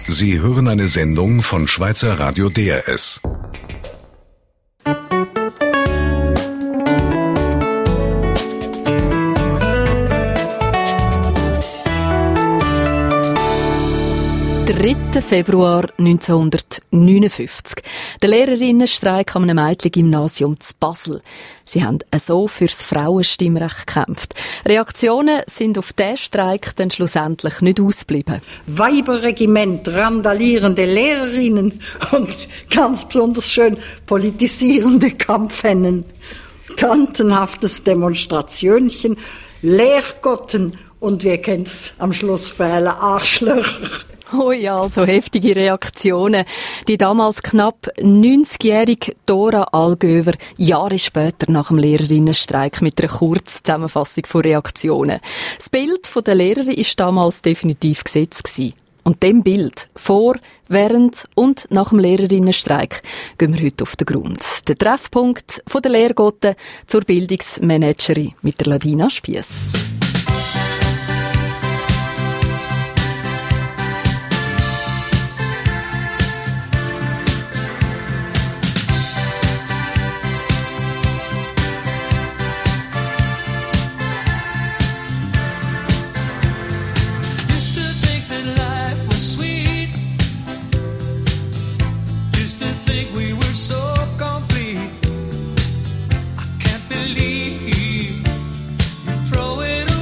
Sie hören eine Sendung von Schweizer Radio DRS. Februar 1959. Der Lehrerinnenstreik an einem Mädchengymnasium zu Basel. Sie haben so fürs Frauenstimmrecht gekämpft. Reaktionen sind auf diesen Streik dann schlussendlich nicht ausgeblieben. Weiberregiment, randalierende Lehrerinnen und ganz besonders schön politisierende Kampfhennen. Tantenhaftes Demonstrationchen, Lehrgotten und wir kennen's am Schluss für alle Arschlöcher. Oh ja, so heftige Reaktionen. Die damals knapp 90-jährige Dora Allgöwer, Jahre später nach dem Lehrerinnenstreik mit einer Kurzzusammenfassung von Reaktionen. Das Bild der Lehrerin war damals definitiv gesetzt gewesen. Und dem Bild, vor, während und nach dem Lehrerinnenstreik, gehen wir heute auf den Grund. Der Treffpunkt von der Lehrgotten zur Bildungsmanagerin mit der Ladina Spiess. Throw it away.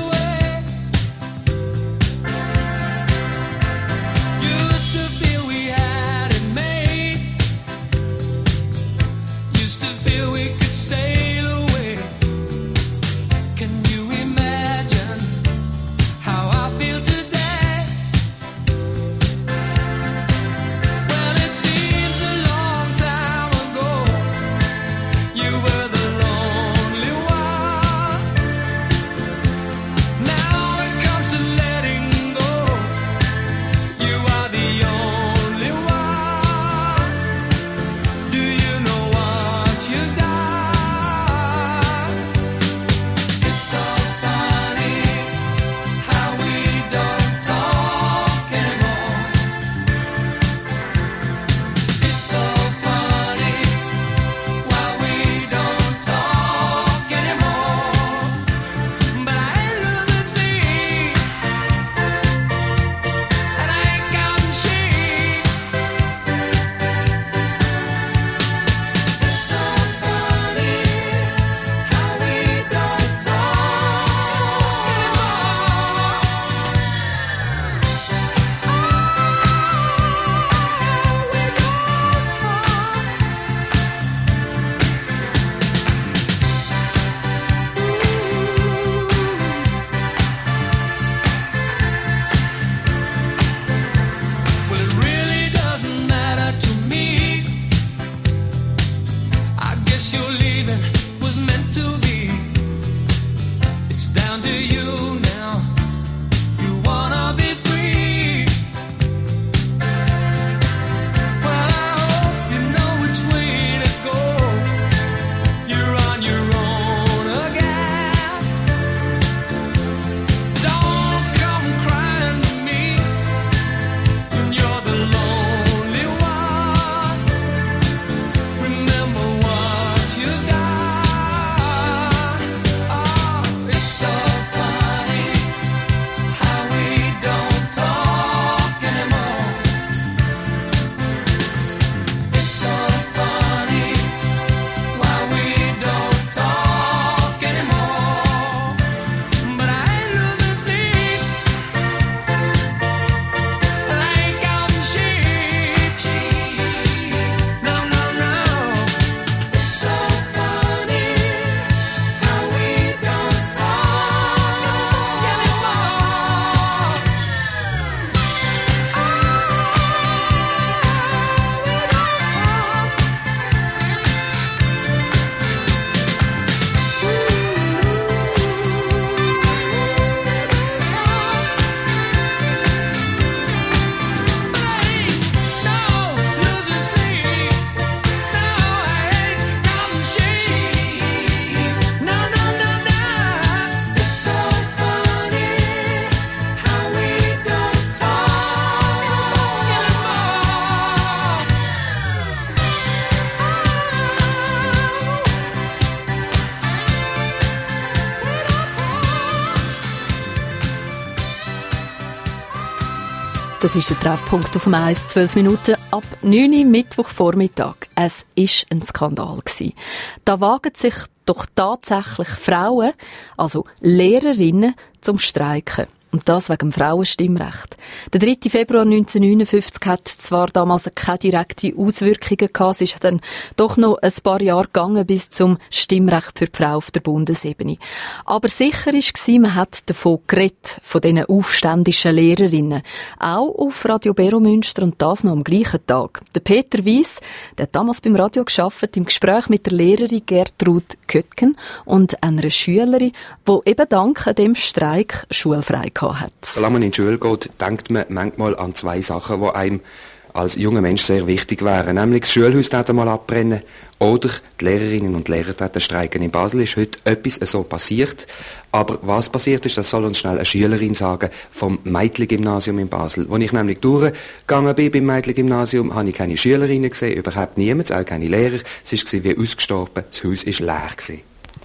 Das ist der Treffpunkt auf dem 1, 12 Minuten ab 9 Uhr, Mittwochvormittag. Es war ein Skandal. Da wagen sich doch tatsächlich Frauen, also Lehrerinnen, zum Streiken. Und das wegen dem Frauenstimmrecht. Der 3. Februar 1959 hat zwar damals keine direkten Auswirkungen gehabt, es ist dann doch noch ein paar Jahre gegangen bis zum Stimmrecht für die Frau auf der Bundesebene. Aber sicher war, man hat davon geredet, von diesen aufständischen Lehrerinnen. Auch auf Radio Bero Münster und das noch am gleichen Tag. Der Peter Weiss, der hat damals beim Radio gearbeitet, im Gespräch mit der Lehrerin Gertrud Köttgen und einer Schülerin, die eben dank dem Streik schulfrei hat. Wenn man in die Schule geht, denkt man manchmal an zwei Sachen, die einem als junger Mensch sehr wichtig wären. Nämlich das Schulhaus einmal abbrennen oder die Lehrerinnen und Lehrer streiken. In Basel ist heute etwas so passiert. Aber was passiert ist, das soll uns schnell eine Schülerin sagen vom Meitli-Gymnasium in Basel. Als ich nämlich durchgegangen bin beim Meitli-Gymnasium, habe ich keine Schülerinnen gesehen, überhaupt niemand, auch keine Lehrer. Es war wie ausgestorben, das Haus war leer.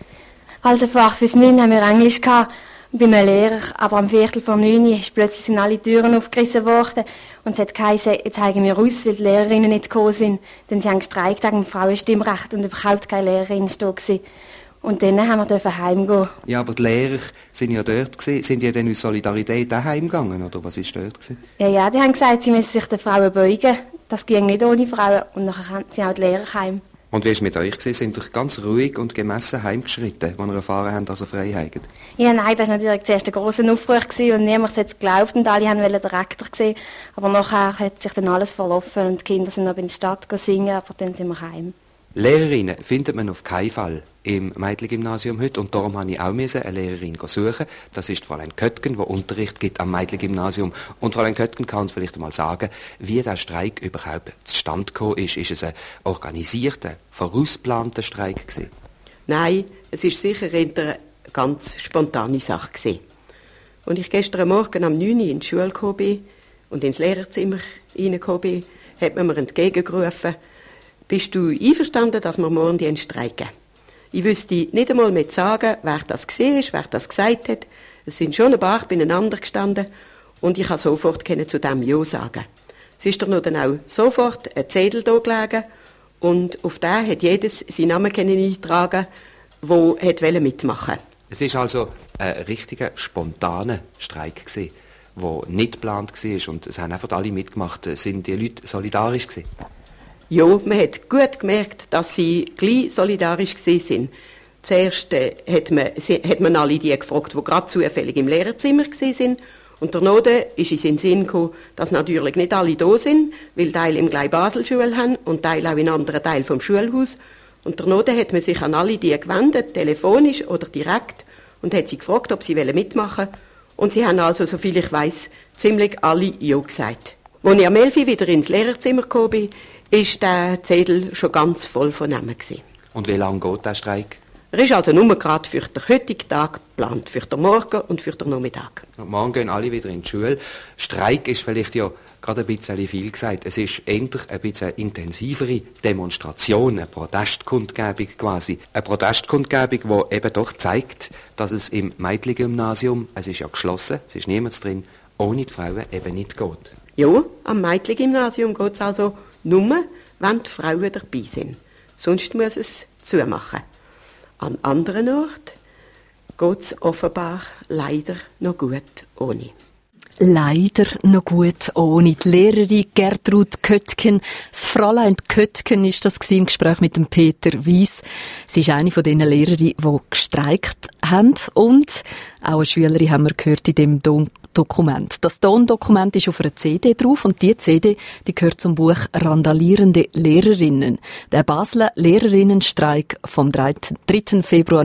Also von 8 bis 9 haben wir Englisch gehabt. Bei einem Lehrer, aber am 8:45 ist plötzlich sind alle Türen aufgerissen worden und es hat geheißen, jetzt zeigen wir aus, weil die Lehrerinnen nicht gekommen sind, denn sie haben gestreikt wegen dem Frauenstimmrecht und überhaupt keine Lehrerin da gewesen. Und dann haben wir heimgehen. Ja, aber die Lehrer sind ja dort gewesen. Sind die denn aus Solidarität auch heimgegangen, oder was ist dort gewesen? Ja, die haben gesagt, sie müssen sich den Frauen beugen. Das ging nicht ohne Frauen und nachher kamen sie auch die Lehrer heim. Und wie es mit euch war, sind ihr ganz ruhig und gemessen heimgeschritten, als ihr erfahren habt, dass ihr frei habt? Ja, nein, das war natürlich zuerst ein grosser Aufruhr und niemand hat es geglaubt und alle wollten den Rektor sehen. Aber nachher hat sich dann alles verlaufen und die Kinder sind noch in die Stadt singen, aber dann sind wir heim. Lehrerinnen findet man auf keinen Fall im Meitli-Gymnasium heute und darum musste ich auch eine Lehrerin suchen. Das ist Fräulein Köttgen, die Unterricht gibt am Meitli-Gymnasium. Und Fräulein Köttgen kann uns vielleicht einmal sagen, wie der Streik überhaupt zustande gekommen ist. Ist es ein organisierter, vorausgeplanter Streik gewesen? Nein, es ist sicher eine ganz spontane Sache gewesen. Und ich gestern Morgen um 9 Uhr in die Schule gekommen bin und ins Lehrerzimmer reingekommen bin, hat man mir entgegengerufen, bist du einverstanden, dass wir morgen streiken? Ich wüsste nicht einmal mehr zu sagen, wer das gesehen ist, wer das gesagt hat. Es sind schon ein paar beieinander gestanden und ich kann sofort zu dem Ja sagen. Es ist dann auch sofort ein Zettel da gelegen und auf den hat jedes seinen Namen eintragen, der mitmachen wollte. Es war also ein richtiger, spontaner Streik gewesen, der nicht geplant war und es haben einfach alle mitgemacht. Sind die Leute solidarisch gewesen? Ja, man hat gut gemerkt, dass sie gleich solidarisch waren. Zuerst hat man alle die gefragt, die gerade zufällig im Lehrerzimmer waren. Und danach ist es in den Sinn gekommen, dass natürlich nicht alle da sind, weil Teile im gleichen Basel-Schule haben und Teile auch in anderen Teilen vom Schulhaus. Und danach hat man sich an alle die gewendet, telefonisch oder direkt, und hat sie gefragt, ob sie mitmachen wollen. Und sie haben also, soviel ich weiss, ziemlich alle Ja gesagt. Als ich am 11 Uhr wieder ins Lehrerzimmer gekommen bin, ist der Zettel schon ganz voll von Namen gewesen. Und wie lange geht der Streik? Er ist also nur gerade für den heutigen Tag geplant, für den Morgen und für den Nachmittag. Und morgen gehen alle wieder in die Schule. Streik ist vielleicht ja gerade ein bisschen viel gesagt. Es ist eher ein bisschen intensivere Demonstration, eine Protestkundgebung quasi. Eine Protestkundgebung, die eben doch zeigt, dass es im Meitli-Gymnasium, es ist ja geschlossen, es ist niemand drin, ohne die Frauen eben nicht geht. Ja, am Meitli-Gymnasium geht es also nur, wenn die Frauen dabei sind. Sonst muss es zumachen. An anderen Orten geht es offenbar leider noch gut ohne. Leider noch gut ohne. Die Lehrerin Gertrud Köttgen. Das Fräulein Köttgen ist das im Gespräch mit dem Peter Weiss. Sie ist eine von den Lehrerinnen, die gestreikt haben. Und auch eine Schülerin haben wir gehört in dem Dokument. Das Tondokument ist auf einer CD drauf und die CD, die gehört zum Buch Randalierende Lehrerinnen. Der Basler Lehrerinnenstreik vom 3. Februar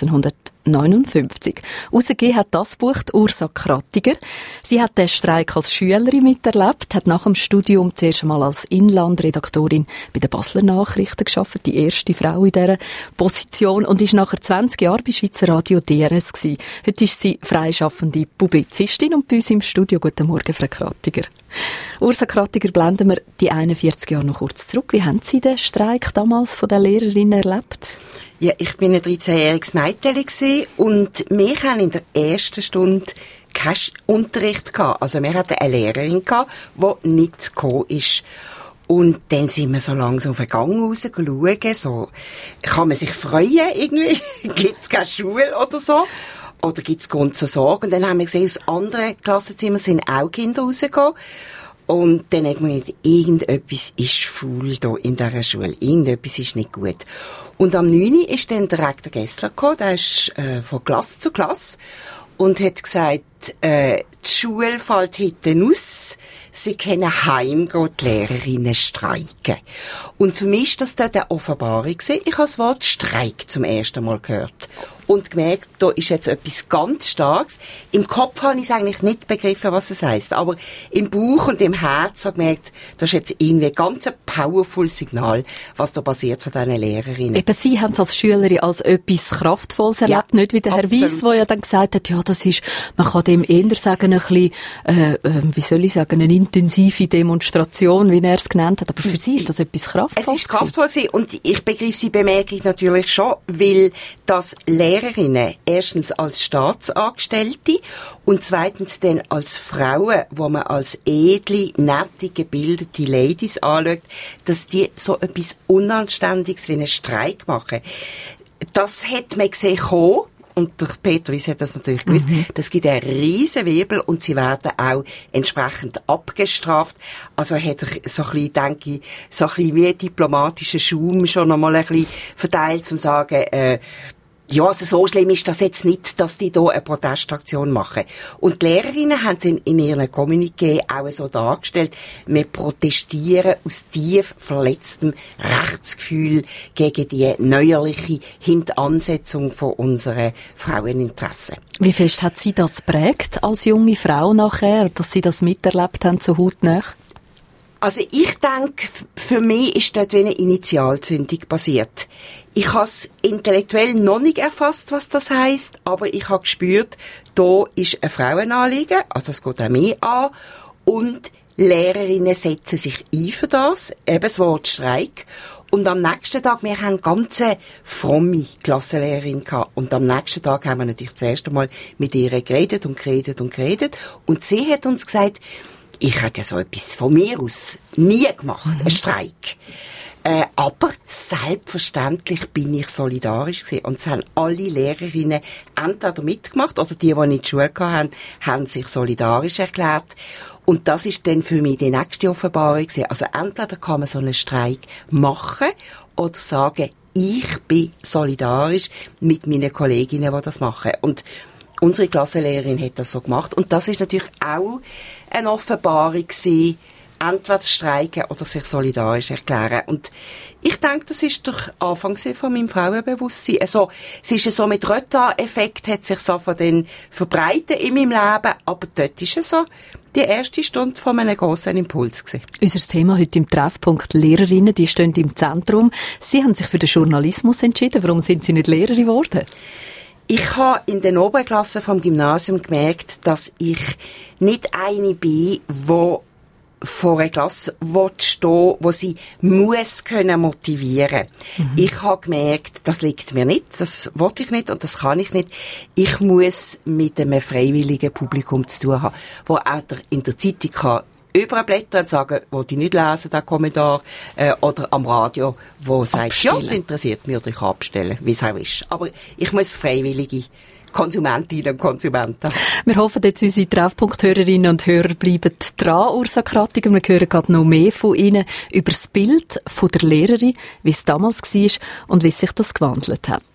1959. Rausgegeben hat das Buch die Ursa Krattiger. Sie hat den Streik als Schülerin miterlebt, hat nach dem Studium zuerst einmal als Inlandredaktorin bei den Basler Nachrichten gearbeitet, die erste Frau in dieser Position, und ist nachher 20 Jahre bei Schweizer Radio DRS gewesen. Heute ist sie freischaffende Publizistin und bei uns im Studio. Guten Morgen, Frau Krattiger. Ursa Krattiger, blenden wir die 41 Jahre noch kurz zurück. Wie haben Sie den Streik damals von den Lehrerinnen erlebt? Ja, ich bin ein 13-jähriges Mädchen und wir haben in der ersten Stunde keinen Unterricht gehabt. Also wir hatten eine Lehrerin gehabt, die nicht gekommen ist. Und dann sind wir so langsam auf den Gang raus schauen, so, kann man sich freuen irgendwie? Gibt's keine Schule oder so? Oder gibt's Grund zur Sorge? Und dann haben wir gesehen, aus anderen Klassenzimmern sind auch Kinder rausgekommen. Und dann hat man gedacht, irgendetwas ist faul hier in dieser Schule. Irgendetwas ist nicht gut. Und am 9. ist dann der Rektor Gessler gekommen, der ist von Klasse zu Klasse und hat gesagt, die Schule fällt hinten aus, sie können heimgehen, die Lehrerinnen streiken. Und für mich war das dort eine Offenbarung. Ich habe das Wort Streik zum ersten Mal gehört. Und gemerkt, da ist jetzt etwas ganz Starkes. Im Kopf habe ich es eigentlich nicht begriffen, was es heisst. Aber im Bauch und im Herz habe ich gemerkt, das ist jetzt irgendwie ganz ein powerful Signal, was da passiert von diesen Lehrerinnen. Eben, Sie haben es als Schülerin als etwas Kraftvolles erlebt, nicht wie der Herr Weiss, der ja dann gesagt hat, ja, das ist, man kann dem eher sagen, ein bisschen, wie soll ich sagen, eine intensive Demonstration, wie er es genannt hat. Aber für Sie ist das etwas Kraftvolles. Es ist kraftvoll gewesen. Und ich begriff Sie Bemerkung natürlich schon, weil das Lehrerinnen erstens als Staatsangestellte und zweitens dann als Frauen, wo man als edle, nette, gebildete Ladies anschaut, dass die so etwas Unanständiges wie einen Streik machen. Das hat man gesehen kommen. Und der Peter Wyss hat das natürlich gewusst. Das gibt einen riesen Wirbel und sie werden auch entsprechend abgestraft. Also hat er so ein bisschen, denke ich, so ein bisschen wie diplomatischer Schaum schon einmal ein bisschen verteilt, um zu sagen, ja, also so schlimm ist das jetzt nicht, dass die hier eine Protestaktion machen. Und die Lehrerinnen haben es in ihren Kommuniqué auch so dargestellt, wir protestieren aus tief verletztem Rechtsgefühl gegen die neuerliche Hintansetzung von unseren Fraueninteressen. Wie fest hat Sie das geprägt als junge Frau nachher, dass Sie das miterlebt haben, so hautnah? Also ich denke, für mich ist dort wie eine Initialzündung passiert. Ich habe es intellektuell noch nicht erfasst, was das heisst, aber ich habe gespürt, da ist ein Frauenanliegen, also es geht auch mich an, und Lehrerinnen setzen sich ein für das, eben das Wort Streik. Und am nächsten Tag, wir haben ganz fromme Klassenlehrerin gehabt. Und am nächsten Tag haben wir natürlich das erste Mal mit ihr geredet. Und sie hat uns gesagt, ich hätte ja so etwas von mir aus nie gemacht, einen Streik. Aber selbstverständlich bin ich solidarisch gewesen. Und es haben alle Lehrerinnen entweder mitgemacht oder die nicht die Schule hatten, haben sich solidarisch erklärt. Und das ist dann für mich die nächste Offenbarung gewesen. Also entweder kann man so einen Streik machen oder sagen, ich bin solidarisch mit meinen Kolleginnen, die das machen. Und unsere Klassenlehrerin hat das so gemacht. Und das ist natürlich auch eine Offenbarung gewesen, entweder streiken oder sich solidarisch erklären. Und ich denke, das ist der Anfang von meinem Frauenbewusstsein. Also, es ist so mit Röta-Effekt hat sich so von den verbreitet in meinem Leben, aber dort ist es so die erste Stunde von einem grossen Impuls gewesen. Unser Thema heute im Treffpunkt Lehrerinnen, die stehen im Zentrum. Sie haben sich für den Journalismus entschieden. Warum sind Sie nicht Lehrerin geworden? Ich habe in den Oberklassen vom Gymnasium gemerkt, dass ich nicht eine bin, die vor einer Klasse stehen, wo sie muss können motivieren. Ich habe gemerkt, das liegt mir nicht, das wollte ich nicht und das kann ich nicht. Ich muss mit einem freiwilligen Publikum zu tun haben, wo auch in der Zeitung kann überblättern und sagen, wo die nicht lesen, den Kommentar, oder am Radio, wo sagt, ja, das interessiert mich, oder ich kann abstellen, wie es auch ist. Aber ich muss freiwillige Konsumentinnen und Konsumenten. Wir hoffen, jetzt unsere Treffpunkt-Hörerinnen und Hörer bleiben dran, Ursa Krattiger. Wir hören gerade noch mehr von Ihnen über das Bild von der Lehrerin, wie es damals war und wie sich das gewandelt hat.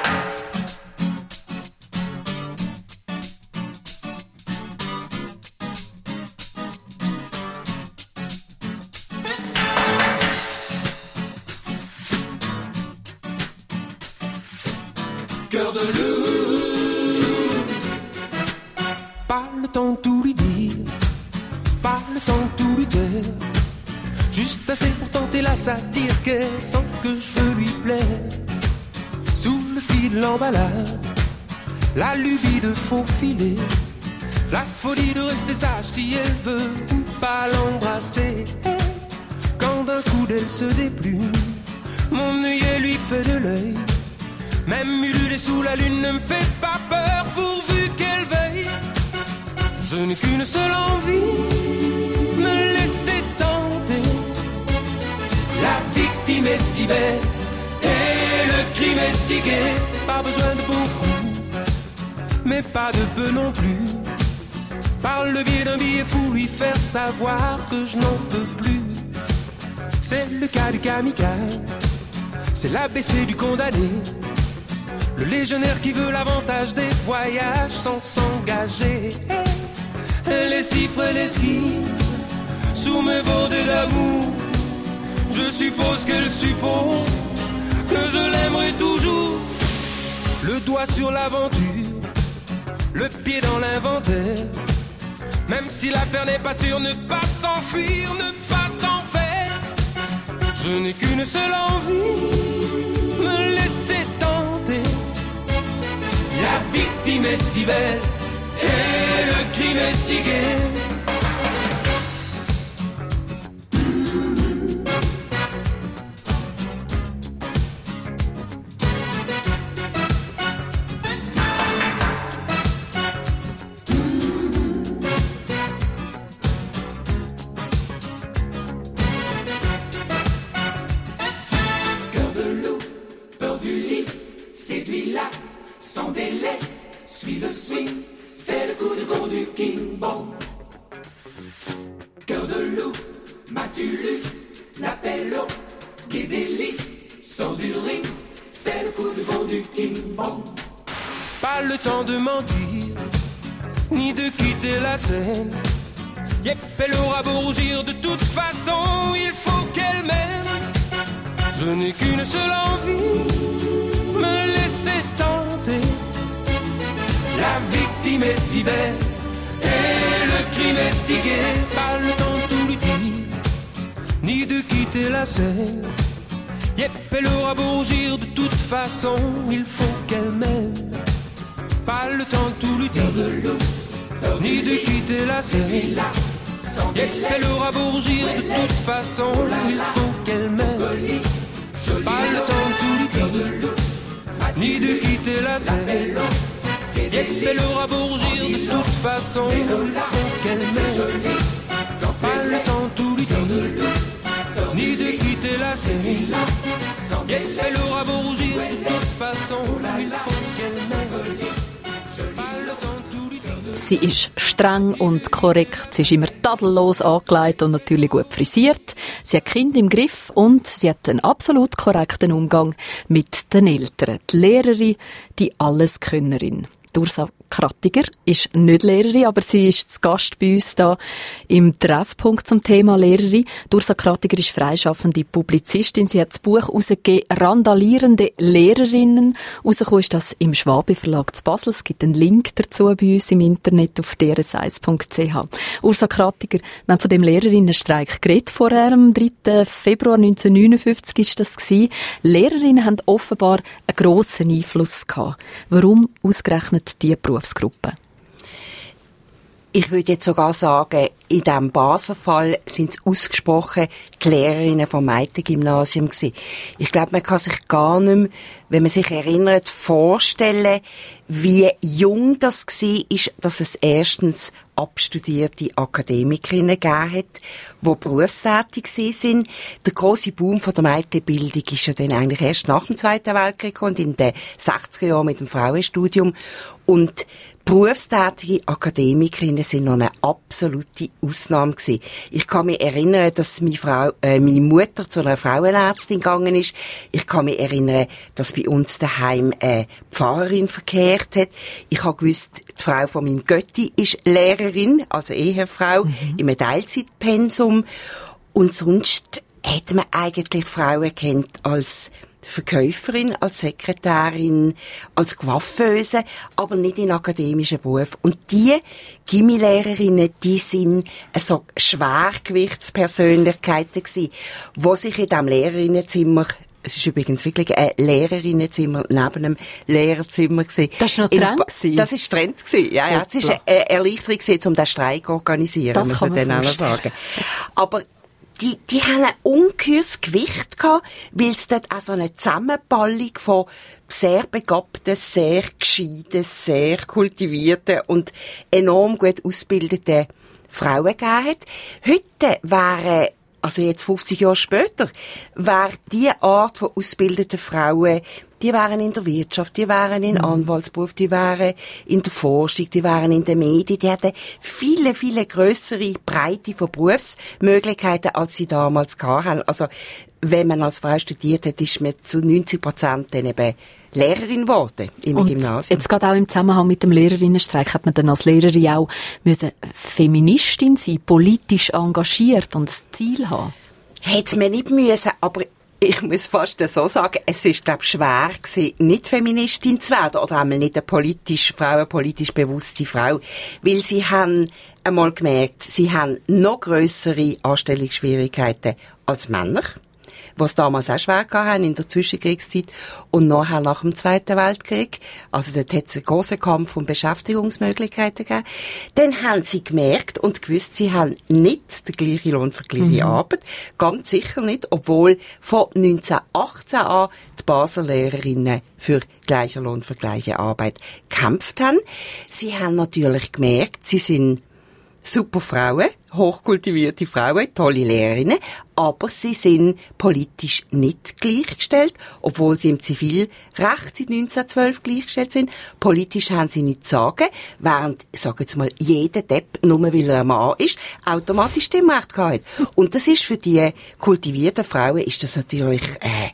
Cœur de loup, pas le temps de tout lui dire, pas le temps de tout lui taire, juste assez pour tenter la satire qu'elle sent que je veux lui plaire. Sous le fil de l'emballage, la lubie de faufiler, la folie de rester sage si elle veut ou pas l'embrasser. Quand d'un coup d'elle se déplume, mon œillet lui fait de l'œil. Même ululer sous la lune ne me fait pas peur pourvu qu'elle veille. Je n'ai qu'une seule envie, me laisser tenter. La victime est si belle et le crime est si gai. Pas besoin de beaucoup, mais pas de peu non plus. Par le biais d'un billet fou, lui faire savoir que je n'en peux plus. C'est le cas du kamikaze, c'est l'ABC du condamné. Le légionnaire qui veut l'avantage des voyages sans s'engager. Les chiffres, les signes, sous mes bordées d'amour. Je suppose qu'elle suppose que je l'aimerai toujours. Le doigt sur l'aventure, le pied dans l'inventaire. Même si l'affaire n'est pas sûre, ne pas s'enfuir, ne pas s'en faire. Je n'ai qu'une seule envie, me laisser tenter. La victime est si belle et le crime est si gai. C'est le coup de vent du King Bong. Cœur de loup, m'as-tu lu l'appel au Guédéli? Sors du ring, c'est le coup de vent du King Bong. Pas le temps de mentir, ni de quitter la scène. Yep, elle aura beau rougir, de toute façon, il faut qu'elle m'aime. Je n'ai qu'une seule envie, me laisser tenter. La victime est si belle et le crime est si gai. Pas le temps de tout lui dire, ni de quitter la scène. Yep, elle aura beau rougir, de toute façon, il faut qu'elle m'aime. Pas le temps de tout lui dire, ni de quitter la scène. Yep, elle aura beau rougir, de toute façon, il faut qu'elle m'aime. Pas le temps de tout lui dire, ni de quitter la scène. Yep, elle aura beau rougir, de toute façon, il faut qu'elle m'aime. Pas le temps de tout lui dire, ni de quitter la scène. Yep, elle aura beau rougir, de toute façon, il faut qu'elle m'aime. Pas le temps de tout lui dire. Sie ist streng und korrekt, sie ist immer tadellos angelegt und natürlich gut frisiert. Sie hat Kinder im Griff und sie hat einen absolut korrekten Umgang mit den Eltern. Die Lehrerin, die Alleskönnerin. Ursa Krattiger ist nicht Lehrerin, aber sie ist zu Gast bei uns da im Treffpunkt zum Thema Lehrerin. Ursa Krattiger ist freischaffende Publizistin. Sie hat das Buch herausgegeben «Randalierende Lehrerinnen». Rausgekommen ist das im Schwabe Verlag zu Basel. Es gibt einen Link dazu bei uns im Internet auf drs1.ch. Ursa Krattiger, wir haben von dem Lehrerinnenstreik geredet vorher, am 3. Februar 1959 ist das gewesen. Lehrerinnen haben offenbar einen grossen Einfluss gehabt. Warum ausgerechnet diese Berufsgruppe? Ich würde jetzt sogar sagen, in diesem Basler Fall sind es ausgesprochen die Lehrerinnen vom Mädchengymnasium gewesen. Ich glaube, man kann sich gar nicht mehr, wenn man sich erinnert, vorstellen, wie jung das war, dass es erstens abstudierte Akademikerinnen gegeben hat, die berufstätig sind. Der grosse Boom von der Mädchenbildung ist ja dann eigentlich erst nach dem Zweiten Weltkrieg und in den 60er Jahren mit dem Frauenstudium. Und berufstätige Akademikerinnen sind noch eine absolute Ausnahme gewesen. Ich kann mich erinnern, dass meine Mutter zu einer Frauenärztin gegangen ist. Ich kann mich erinnern, dass bei uns daheim eine Pfarrerin verkehrt hat. Ich habe gewusst, die Frau von meinem Götti ist Lehrerin, also Ehefrau, im Teilzeitpensum. Und sonst hat man eigentlich Frauen kennt als Verkäuferin, als Sekretärin, als Coiffeuse, aber nicht in akademischen Berufen. Und die Gymnasielehrerinnen, die sind so Schwergewichtspersönlichkeiten gewesen, die sich in diesem Lehrerinnenzimmer, es ist übrigens wirklich ein Lehrerinnenzimmer neben einem Lehrerzimmer gewesen. Das war noch Trend gewesen? Das war Trend gewesen, ja. Es war eine Erleichterung gewesen, um den Streik zu organisieren, Das muss kann man man dann auch noch sagen. Aber die haben ein ungeheures Gewicht gehabt, weil es dort auch so eine Zusammenballung von sehr begabten, sehr gescheiten, sehr kultivierten und enorm gut ausgebildeten Frauen gegeben hat. Heute wäre, also jetzt 50 Jahre später, wäre die Art von ausgebildeten Frauen, die wären in der Wirtschaft, die wären in Anwaltsberuf, die wären in der Forschung, die wären in den Medien, die hätten viele, viele grössere Breite von Berufsmöglichkeiten, als sie damals hatten. Also, wenn man als Frau studiert hat, ist man zu 90% dann eben Lehrerin geworden im Gymnasium. Jetzt gerade auch im Zusammenhang mit dem Lehrerinnenstreik hat man dann als Lehrerin auch müssen Feministin sein, politisch engagiert und das Ziel haben. Hätte man nicht müssen, aber ich muss fast so sagen, es ist, glaube ich, schwer gewesen, nicht Feministin zu werden oder einmal nicht eine frauenpolitisch bewusste Frau, weil sie haben einmal gemerkt, sie haben noch grössere Anstellungsschwierigkeiten als Männer, was damals auch schwer hatten in der Zwischenkriegszeit und nachher nach dem Zweiten Weltkrieg. Also dort hat es einen grossen Kampf um Beschäftigungsmöglichkeiten gegeben. Dann haben sie gemerkt und gewusst, sie haben nicht den gleichen Lohn für gleiche Arbeit. Ganz sicher nicht, obwohl von 1918 an die Basler Lehrerinnen für gleichen Lohn für gleiche Arbeit gekämpft haben. Sie haben natürlich gemerkt, sie sind super Frauen, hochkultivierte Frauen, tolle Lehrerinnen, aber sie sind politisch nicht gleichgestellt, obwohl sie im Zivilrecht seit 1912 gleichgestellt sind. Politisch haben sie nichts zu sagen, während, ich sage jetzt mal, jeder Depp, nur weil er ein Mann ist, automatisch Stimmrecht gehabt hat. Und das ist für die kultivierten Frauen, ist das natürlich, eine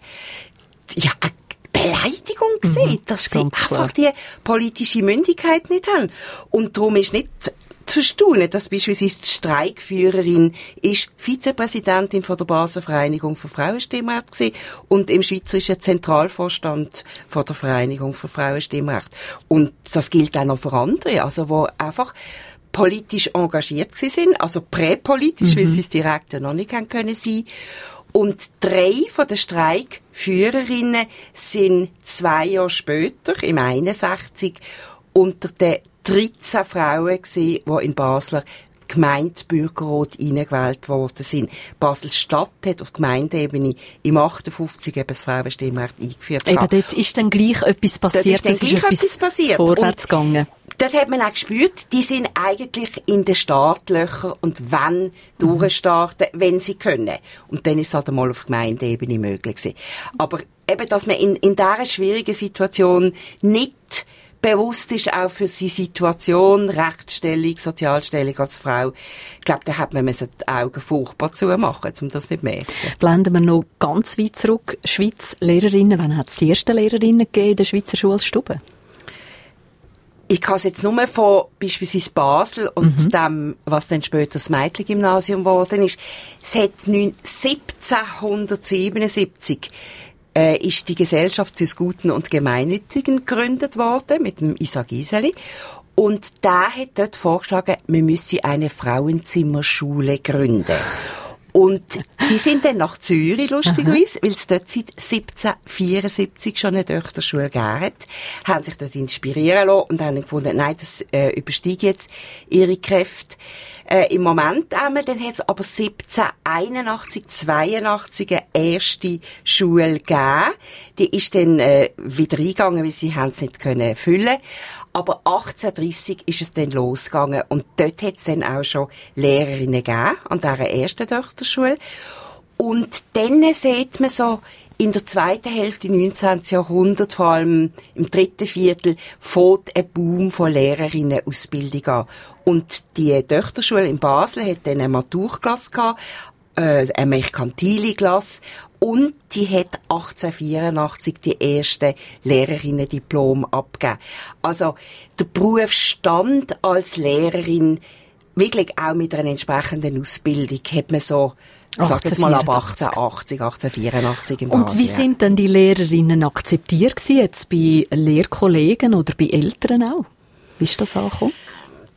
Beleidigung gesehen, dass sie einfach die politische Mündigkeit nicht haben. Und darum ist nicht zu staunen, dass beispielsweise die Streikführerin ist Vizepräsidentin von der Basler Vereinigung für Frauenstimmrecht gewesen und im Schweizerischen Zentralvorstand von der Vereinigung für Frauenstimmrecht. Und das gilt auch noch für andere, also wo einfach politisch engagiert sind, also präpolitisch, weil sie es direkt noch nicht haben können sein. Und 3 von den Streikführerinnen sind 2 Jahre später, im 61, unter den 13 Frauen gewesen, die in Basler Gemeindebürgerrat eingewählt worden sind. Basel-Stadt hat auf Gemeindeebene im 58 eben das Frauenstimmrecht eingeführt. Eben dort ist dann gleich etwas passiert. Dort ist dann gleich etwas passiert. Vorwärts gegangen. Dort hat man auch gespürt, die sind eigentlich in den Startlöchern und wollen durchstarten, wenn sie können. Und dann ist es halt einmal auf Gemeindeebene möglich gewesen. Aber eben, dass man in dieser schwierigen Situation nicht bewusst ist auch für seine Situation, Rechtsstellung, Sozialstellung als Frau. Ich glaube, da hat man die Augen furchtbar zumachen, um das nicht zu merken. Blenden wir noch ganz weit zurück. Schweiz, Lehrerinnen. Wann hat es die ersten Lehrerinnen gegeben in der Schweizer Schule Stube? Ich kann es jetzt nur von beispielsweise Basel und dem, was dann später das Mädchengymnasium geworden ist. Es hat 1777 ist die Gesellschaft fürs Guten und Gemeinnützigen gegründet worden, mit dem Isaac Giseli. Und der hat dort vorgeschlagen, man müsse eine Frauenzimmerschule gründen. Und die sind dann nach Zürich, lustigerweise, weil es dort seit 1774 schon eine Töchterschule gegeben hat, haben sich dort inspirieren lassen und haben gefunden, nein, das übersteigt jetzt ihre Kräfte. Im Moment dann hat es aber 1781, 82 eine erste Schule gegeben. Die ist dann wieder eingegangen, weil sie es nicht können füllen. Aber 1830 ist es dann losgegangen und dort hat es dann auch schon Lehrerinnen gegeben an dieser ersten Töchterschule. Und dann sieht man so, in der zweiten Hälfte des 19. Jahrhunderts, vor allem im 3. Viertel, fängt ein Boom von Lehrerinnenausbildung an. Und die Töchterschule in Basel hat dann eine Maturklasse gehabt, eine Merkantile-Klasse, und die hat 1884 die erste Lehrerinnendiplom abgegeben. Also der Berufsstand als Lehrerin, wirklich auch mit einer entsprechenden Ausbildung, hat man so, sag jetzt mal ab 1880, 1884 im Basel. Und wie sind denn die Lehrerinnen akzeptiert gewesen, jetzt bei Lehrkollegen oder bei Eltern auch? Wie ist das angekommen?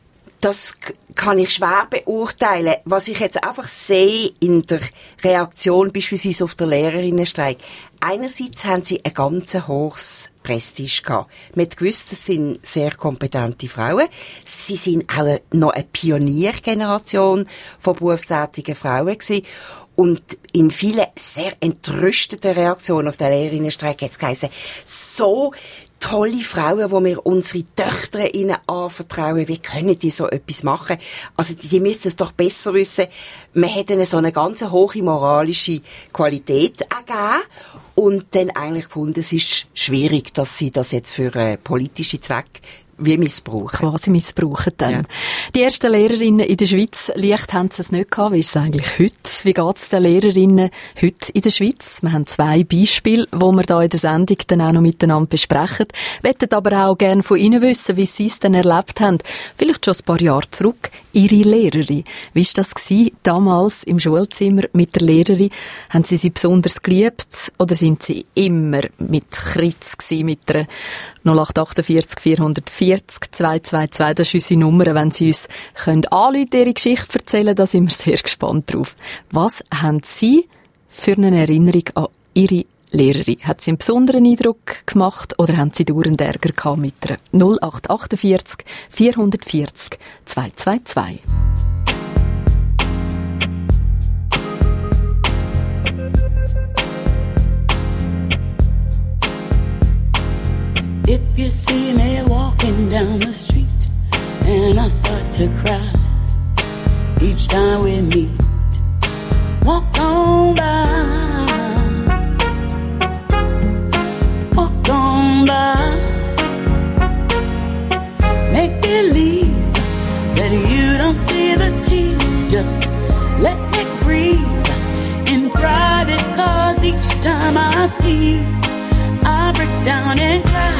Das kann ich schwer beurteilen. Was ich jetzt einfach sehe in der Reaktion beispielsweise auf den Lehrerinnenstreik. Einerseits haben sie ein ganz hohes Prestige gehabt. Man hat gewusst, das sind sehr kompetente Frauen. Sie sind auch noch eine Pioniergeneration von berufstätigen Frauen gewesen. Und in vielen sehr entrüsteten Reaktionen auf den Lehrerinnenstreik hat es geheißen, so tolle Frauen, wo wir unsere Töchter ihnen anvertrauen, wie können die so etwas machen? Also die müssen es doch besser wissen. Man hat ihnen so eine ganz hohe moralische Qualität gegeben und dann eigentlich gefunden, es ist schwierig, dass sie das jetzt für politische Zwecke wie missbrauchen. Quasi missbrauchen dann. Ja. Die ersten Lehrerinnen in der Schweiz, leicht haben sie es nicht gehabt. Wie ist es eigentlich heute? Wie geht es den Lehrerinnen heute in der Schweiz? Wir haben 2 Beispiele, die wir da in der Sendung dann auch noch miteinander besprechen. Wir möchten aber auch gerne von Ihnen wissen, wie Sie es denn erlebt haben. Vielleicht schon ein paar Jahre zurück. Ihre Lehrerin. Wie war das damals im Schulzimmer mit der Lehrerin? Haben Sie besonders geliebt? Oder sind Sie immer mit Kritz gewesen, mit der 0848 440 222, das ist unsere Nummer, wenn Sie uns anrufen, Ihre Geschichte erzählen, da sind wir sehr gespannt drauf. Was haben Sie für eine Erinnerung an Ihre Lehrerin? Hat sie einen besonderen Eindruck gemacht oder haben Sie dauernd Ärger gehabt mit der 0848 440 222? If you see me walking down the street and I start to cry each time we meet, walk on by, walk on by, make believe that you don't see the tears, just let me grieve in private, 'cause each time I see you I break down and cry.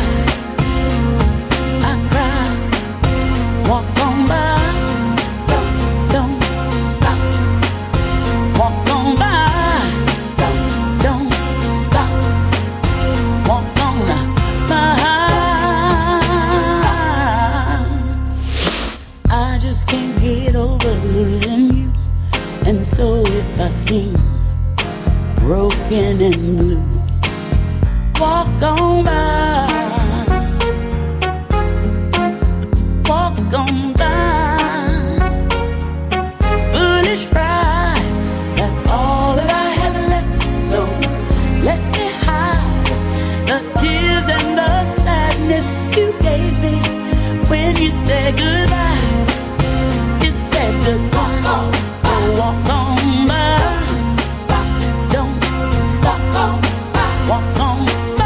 I cry. Walk on by. Don't stop. Walk on by. Don't stop. Walk on by. I just can't get over losing you. And so if I seem broken and blue, walk on by, walk on by, foolish pride, that's all that I have left, so let me hide the tears and the sadness you gave me when you said goodbye, you said goodbye, so walk on by, stop, don't stop, walk on.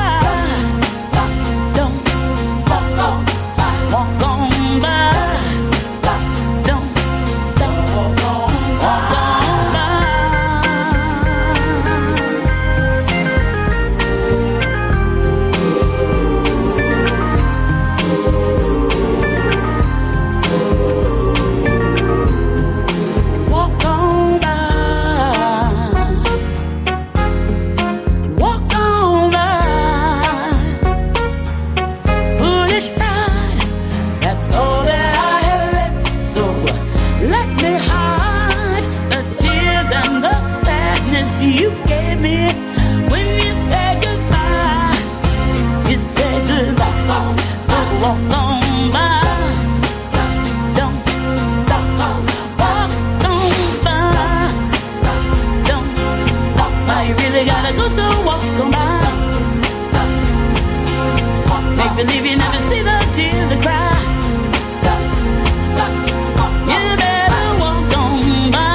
You gave me when you said goodbye. You said goodbye. So walk on by. Stop. Don't stop. Walk on by. Stop. Don't stop. I really gotta go, so walk on by. Stop. Make believe you never see the tears I cry. Stop. You better walk on by.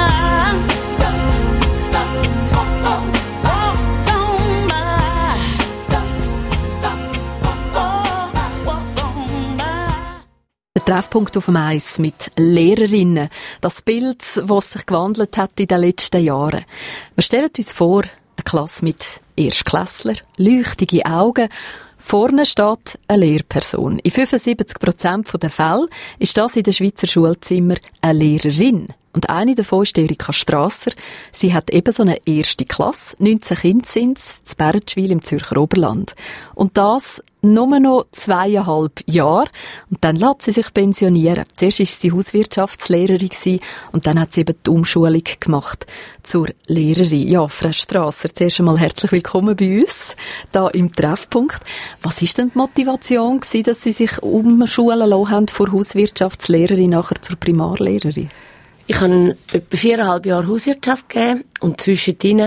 Treffpunkt auf dem Eis mit Lehrerinnen. Das Bild, das sich gewandelt hat in den letzten Jahren. Wir stellen uns vor, eine Klasse mit Erstklässler, leuchtige Augen. Vorne steht eine Lehrperson. In 75% der Fälle ist das in den Schweizer Schulzimmern eine Lehrerin. Und eine davon ist Erika Strasser. Sie hat eben so eine erste Klasse. 19 Kinder sind es, in Bärenschwil im Zürcher Oberland. Und das nur noch 2,5 Jahre. Und dann lässt sie sich pensionieren. Zuerst war sie Hauswirtschaftslehrerin gewesen, und dann hat sie eben die Umschulung gemacht zur Lehrerin. Ja, Frau Strasser, zuerst einmal herzlich willkommen bei uns, da im Treffpunkt. Was war denn die Motivation gewesen, dass Sie sich umschulen lassen haben von Hauswirtschaftslehrerin nachher zur Primarlehrerin? Ich habe etwa 4,5 Jahre Hauswirtschaft gegeben und zwischendrin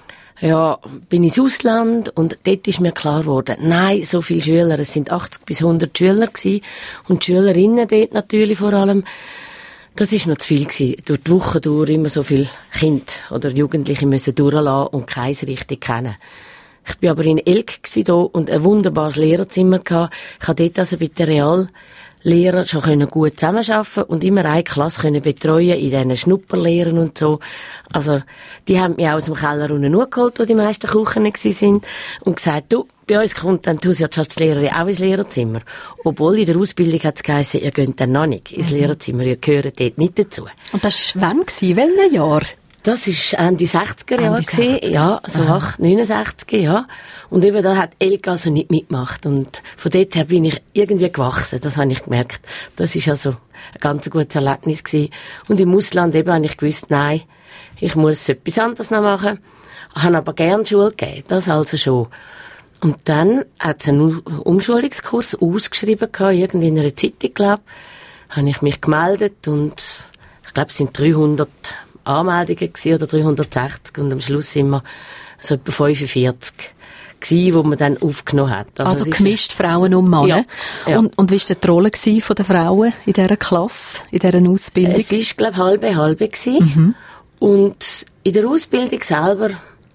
bin ich ins Ausland und dort ist mir klar geworden, nein, so viele Schüler, es sind 80 bis 100 Schüler gewesen und die Schülerinnen dort natürlich vor allem, das ist noch zu viel gewesen. Durch die Woche durch immer so viele Kinder oder Jugendliche müssen durchlassen und keins richtig kennen. Ich bin aber in Elk da und ein wunderbares Lehrerzimmer gehabt. Ich konnte dort also mit den Reallehrern schon gut zusammenarbeiten und immer eine Klasse können betreuen in diesen Schnupperlehren und so. Also, die haben mich auch aus dem Keller unten geholt, wo die meisten Küchen waren, und gesagt, du, bei uns kommt dann die Hauswirtschaftslehrerin auch ins Lehrerzimmer. Obwohl in der Ausbildung hat es geheißen, ihr geht dann noch nicht ins Lehrerzimmer, ihr gehört dort nicht dazu. Und das war wann gewesen? Welches Jahr? Das war Ende 60er Jahre gewesen. Ja, so 69, ja. Und eben da hat Elke also nicht mitgemacht. Und von dort her bin ich irgendwie gewachsen. Das habe ich gemerkt. Das ist also ein ganz gutes Erlebnis gewesen. Und im Ausland eben habe ich gewusst, nein, ich muss etwas anderes noch machen. Ich habe aber gerne Schule gegeben. Das also schon. Und dann hat es einen Umschulungskurs ausgeschrieben gehabt, irgendwie in einer Zeitung, glaube ich. Habe ich mich gemeldet und ich glaube, es sind 300 Anmeldungen gewesen, oder 360, und am Schluss sind wir so etwa 45 gewesen, wo man dann aufgenommen hat. Also gemischt Frauen und Männer. Ja. Und wie war die Rolle von der Frauen in dieser Klasse, in dieser Ausbildung? Es war, glaube ich, halbe gewesen. Und in der Ausbildung selber,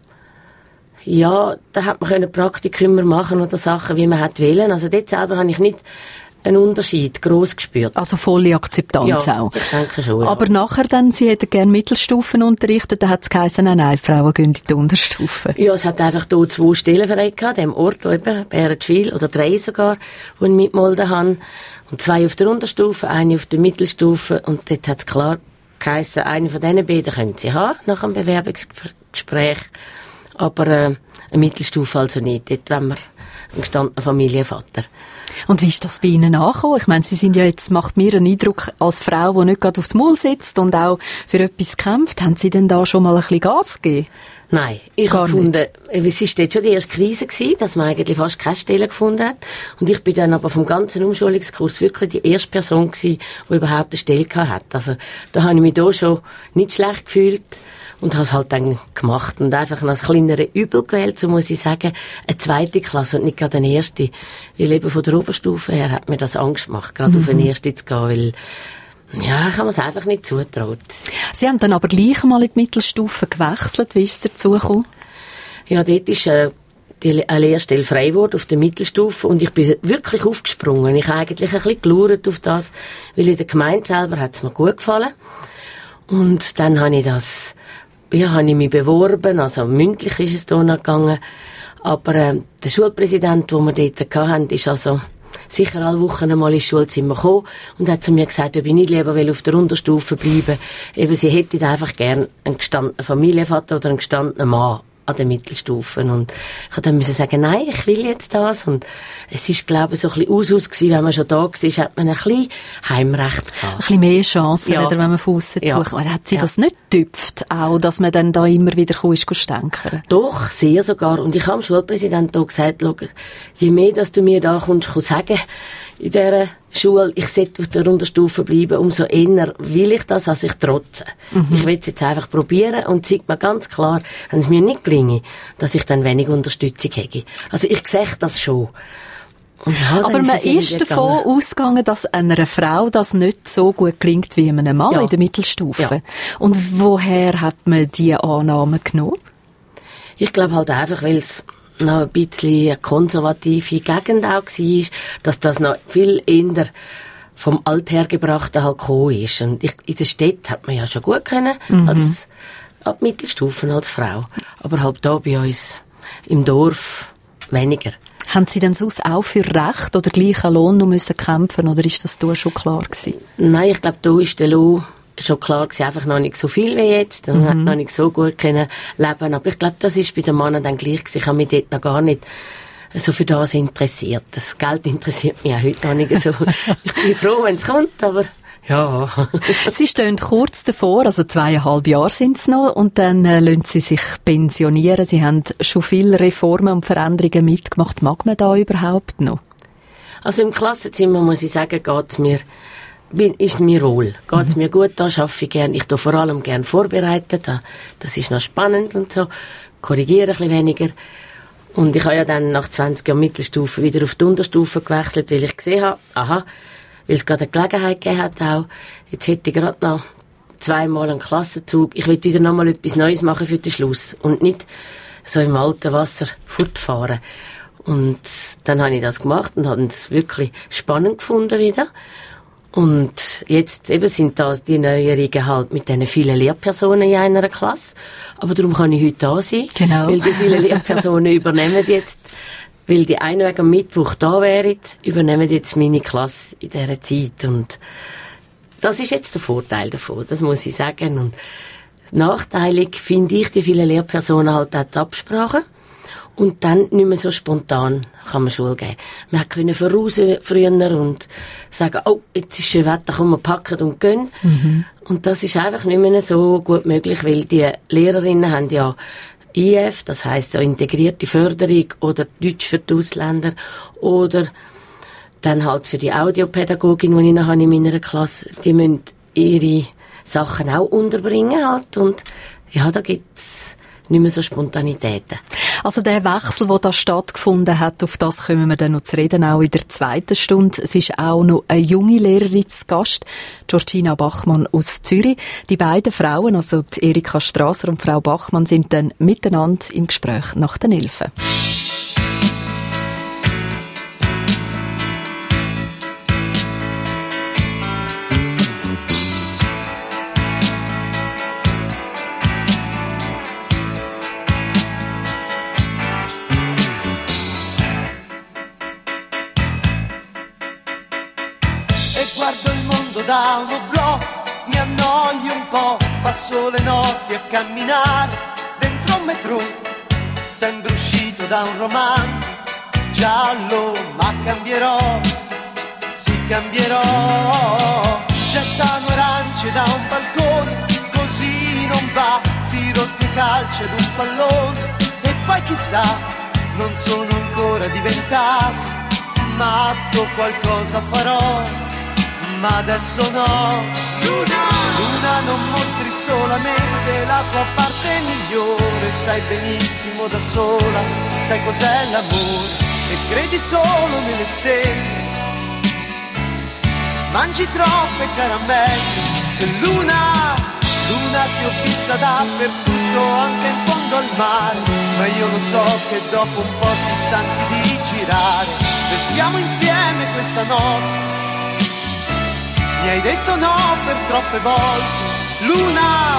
ja, da hat man Praktikum machen oder Sachen, wie man hat wollen. Also dort selber habe ich nicht einen Unterschied gross gespürt. Also volle Akzeptanz auch. Ich denke schon, ja. Aber nachher dann, Sie hätten gerne Mittelstufen unterrichtet, da hat es geheißen, nein, Frauen gehen in die Unterstufen. Ja, es hat einfach hier 2 Stellen frei gehabt, dem Ort, wo eben, Bärenschwil, oder 3 sogar, wo ich mitgemolden habe. Und 2 auf der Unterstufe, eine auf der Mittelstufe, und dort hat es klar geheißen, eine von diesen beiden können Sie haben, nach einem Bewerbungsgespräch. Aber eine Mittelstufe also nicht. Dort wollen wir einen gestandenen Familienvater. Und wie ist das bei Ihnen angekommen? Ich meine, Sie sind ja jetzt, macht mir einen Eindruck als Frau, die nicht gerade aufs Maul sitzt und auch für etwas kämpft. Haben Sie denn da schon mal ein bisschen Gas gegeben? Nein, ich habe gefunden, es war dort schon die erste Krise gewesen, dass man eigentlich fast keine Stelle gefunden hat. Und ich bin dann aber vom ganzen Umschulungskurs wirklich die erste Person gewesen, die überhaupt eine Stelle hatte. Also, da habe ich mich da schon nicht schlecht gefühlt. Und habe es halt dann gemacht und einfach als kleinere Übel gewählt, so muss ich sagen, eine 2. Klasse und nicht gerade eine 1. Weil eben von der Oberstufe her hat mir das Angst gemacht, gerade auf eine 1. zu gehen, weil, ja, ich habe mir es einfach nicht zutraut. Sie haben dann aber gleich mal in die Mittelstufe gewechselt, wie ist es dazu gekommen? Ja, dort ist eine Lehrstelle frei geworden auf der Mittelstufe und ich bin wirklich aufgesprungen. Ich habe eigentlich ein bisschen geschaut auf das, weil in der Gemeinde selber hat es mir gut gefallen. Und dann habe ich mich beworben, also mündlich ist es da noch gegangen. Aber der Schulpräsident, den wir dort hatten, ist also sicher alle Wochen einmal ins Schulzimmer gekommen und hat zu mir gesagt, ob ich nicht lieber auf der Unterstufe bleiben. Eben, sie hätte einfach gern einen gestandenen Familienvater oder einen gestandenen Mann an den Mittelstufen. Und ich musste dann sagen, nein, ich will jetzt das. Und es ist, glaube ich, so ein bisschen Usus gewesen, wenn man schon da war, hat man ein bisschen Heimrecht gehabt. Ein bisschen mehr Chancen, wieder, wenn man von aussen sucht. Aber hat Sie das nicht getüpft, auch, dass man dann da immer wieder stänkern? Doch, sehr sogar. Und ich habe dem Schulpräsidenten auch gesagt, je mehr, dass du mir da kommst, sagen, in dieser Schule, ich sollte auf der Unterstufe bleiben, umso eher will ich das, als ich trotze. Ich will es jetzt einfach probieren und zeigt mir ganz klar, wenn es mir nicht gelingt, dass ich dann wenig Unterstützung habe. Also ich sehe das schon. Und ja, aber man ist davon ausgegangen, dass einer Frau das nicht so gut gelingt wie einem Mann in der Mittelstufe. Ja. Und woher hat man diese Annahmen genommen? Ich glaube halt einfach, weil es noch ein bisschen eine konservative Gegend auch war, dass das noch viel eher vom Althergebrachten halt gekommen ist. Und in der Stadt hat man ja schon gut können, als ab Mittelstufen als Frau. Aber halt da bei uns im Dorf weniger. Haben Sie denn sonst auch für Recht oder gleichen Lohn noch müssen kämpfen, oder ist das da schon klar gewesen? Nein, ich glaube, da ist der Lohn schon klar gewesen, einfach noch nicht so viel wie jetzt und hat noch nicht so gut können leben. Aber ich glaube, das ist bei den Männern dann gleich gewesen. Ich habe mich dort noch gar nicht so für das interessiert. Das Geld interessiert mich auch heute noch nicht so. Ich bin froh, wenn es kommt, aber ja. Sie stehen kurz davor, also 2,5 Jahre sind es noch, und dann lassen Sie sich pensionieren. Sie haben schon viele Reformen und Veränderungen mitgemacht. Mag man da überhaupt noch? Also im Klassenzimmer, muss ich sagen, ist mir wohl. Geht's mir gut, da arbeite ich gern. Ich tue vor allem gern vorbereiten, das ist noch spannend und so. Korrigiere ein bisschen weniger. Und ich habe ja dann nach 20 Jahren Mittelstufe wieder auf die Unterstufe gewechselt, weil ich gesehen habe, weil es gerade eine Gelegenheit gegeben hat auch. Jetzt hätte ich gerade noch 2-mal einen Klassenzug. Ich will wieder noch mal etwas Neues machen für den Schluss und nicht so im alten Wasser fortfahren. Und dann habe ich das gemacht und habe es wirklich spannend gefunden wieder. Und jetzt eben sind da die Neuerungen halt mit diesen vielen Lehrpersonen in einer Klasse. Aber darum kann ich heute da sein. Genau. Weil die vielen Lehrpersonen übernehmen jetzt, weil die einen wegen am Mittwoch da wären, übernehmen jetzt meine Klasse in dieser Zeit. Und das ist jetzt der Vorteil davon, das muss ich sagen. Und nachteilig finde ich die vielen Lehrpersonen halt auch die Absprache. Und dann nicht mehr so spontan kann man Schule geben. Man konnte voraus früher und sagen, oh, jetzt ist schön Wetter, komm, wir packen und gehen. Und das ist einfach nicht mehr so gut möglich, weil die Lehrerinnen haben ja IF, das heisst so integrierte Förderung oder Deutsch für die Ausländer oder dann halt für die Audiopädagogin, die ich noch habe in meiner Klasse, die müssen ihre Sachen auch unterbringen halt und ja, da gibt's nicht mehr so Spontanitäten. Also der Wechsel, der da stattgefunden hat, auf das kommen wir dann noch zu reden, auch in der zweiten Stunde. Es ist auch noch eine junge Lehrerin zu Gast, Georgina Bachmann aus Zürich. Die beiden Frauen, also die Erika Strasser und Frau Bachmann, sind dann miteinander im Gespräch nach den 11. Da uno blò, mi annoio un po', passo le notti a camminare dentro un metro, sembra uscito da un romanzo giallo, ma cambierò, sì cambierò, gettano arance da un balcone, così non va, tiro 2 calci ad un pallone, e poi chissà, non sono ancora diventato matto, qualcosa farò, ma adesso no. Luna, non mostri solamente la tua parte migliore, stai benissimo da sola, sai cos'è l'amore e credi solo nelle stelle, mangi troppe caramelle e Luna, ti ho vista dappertutto, anche in fondo al mare, ma io lo so che dopo un po' ti stanchi di girare, restiamo insieme questa notte. Mi hai detto no per troppe volte, Luna,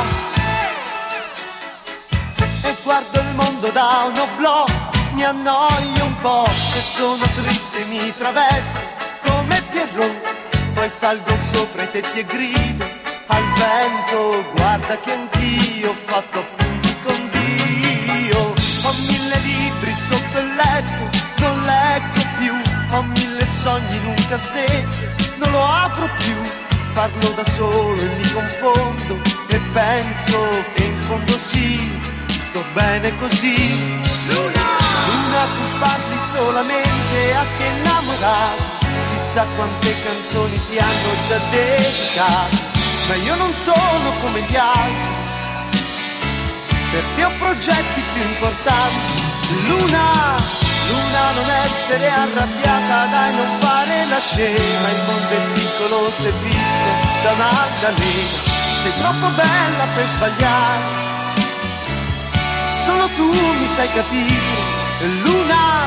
e guardo il mondo da un oblò, mi annoio un po', se sono triste mi travesto come Pierrot, poi salgo sopra i tetti e grido al vento, guarda che anch'io ho fatto appunti con Dio, ho 1000 libri sotto il letto, non leggo più, ho 1000 sogni in un cassetto, non lo apro più, parlo da solo e mi confondo e penso che in fondo sì, sto bene così. Luna, tu parli solamente a che innamorato, chissà quante canzoni ti hanno già dedicato, ma io non sono come gli altri, per te ho progetti più importanti. Luna, non essere arrabbiata, dai, non fare la scema, il mondo è piccolo se visto da un'altalena, sei troppo bella per sbagliare, solo tu mi sai capire, Luna,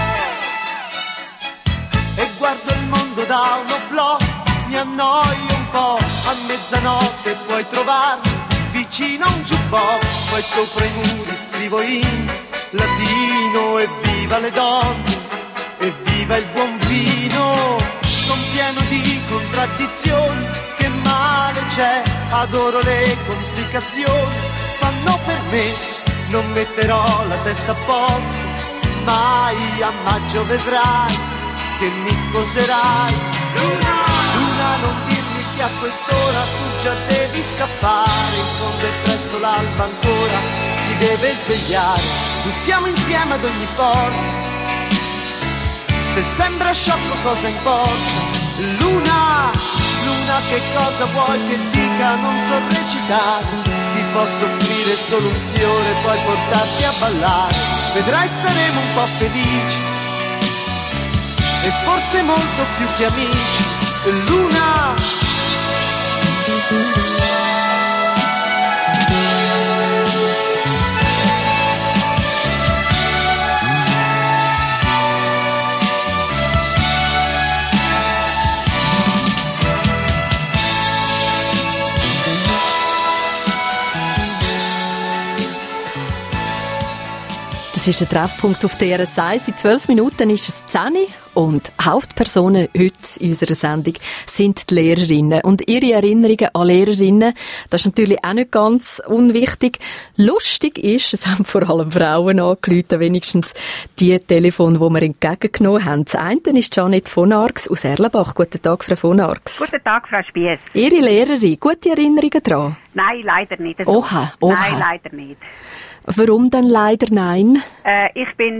e guardo il mondo da un oblò, mi annoio un po', a mezzanotte puoi trovarmi vicino a un jukebox, poi sopra i muri scrivo in latino, evviva le donne, evviva il buon vino, son pieno di contraddizioni, che male c'è, adoro le complicazioni, fanno per me. Non metterò la testa a posto, mai a maggio vedrai che mi sposerai. Luna, Luna, non dirmi che a quest'ora tu già devi scappare, in fondo è presto, l'alba ancora si deve svegliare. Non siamo insieme ad ogni porta, se sembra sciocco cosa importa. Luna, Luna, che cosa vuoi che dica, non so recitare. Ti posso offrire solo un fiore, poi portarti a ballare. Vedrai saremo un po' felici e forse molto più che amici. Luna, das ist der Treffpunkt auf DRS 1. In 12 Minuten ist es 10 Uhr und Hauptpersonen heute in unserer Sendung sind die Lehrerinnen. Und ihre Erinnerungen an Lehrerinnen, das ist natürlich auch nicht ganz unwichtig. Lustig ist, es haben vor allem Frauen angerufen, wenigstens die Telefone, die wir entgegengenommen haben. Das eine ist Janet von Arx aus Erlenbach. Guten Tag, Frau von Arx. Guten Tag, Frau Spiess. Ihre Lehrerin, gute Erinnerungen daran? Nein, leider nicht. Oha. Nein, leider nicht. Warum denn leider nein? Ich bin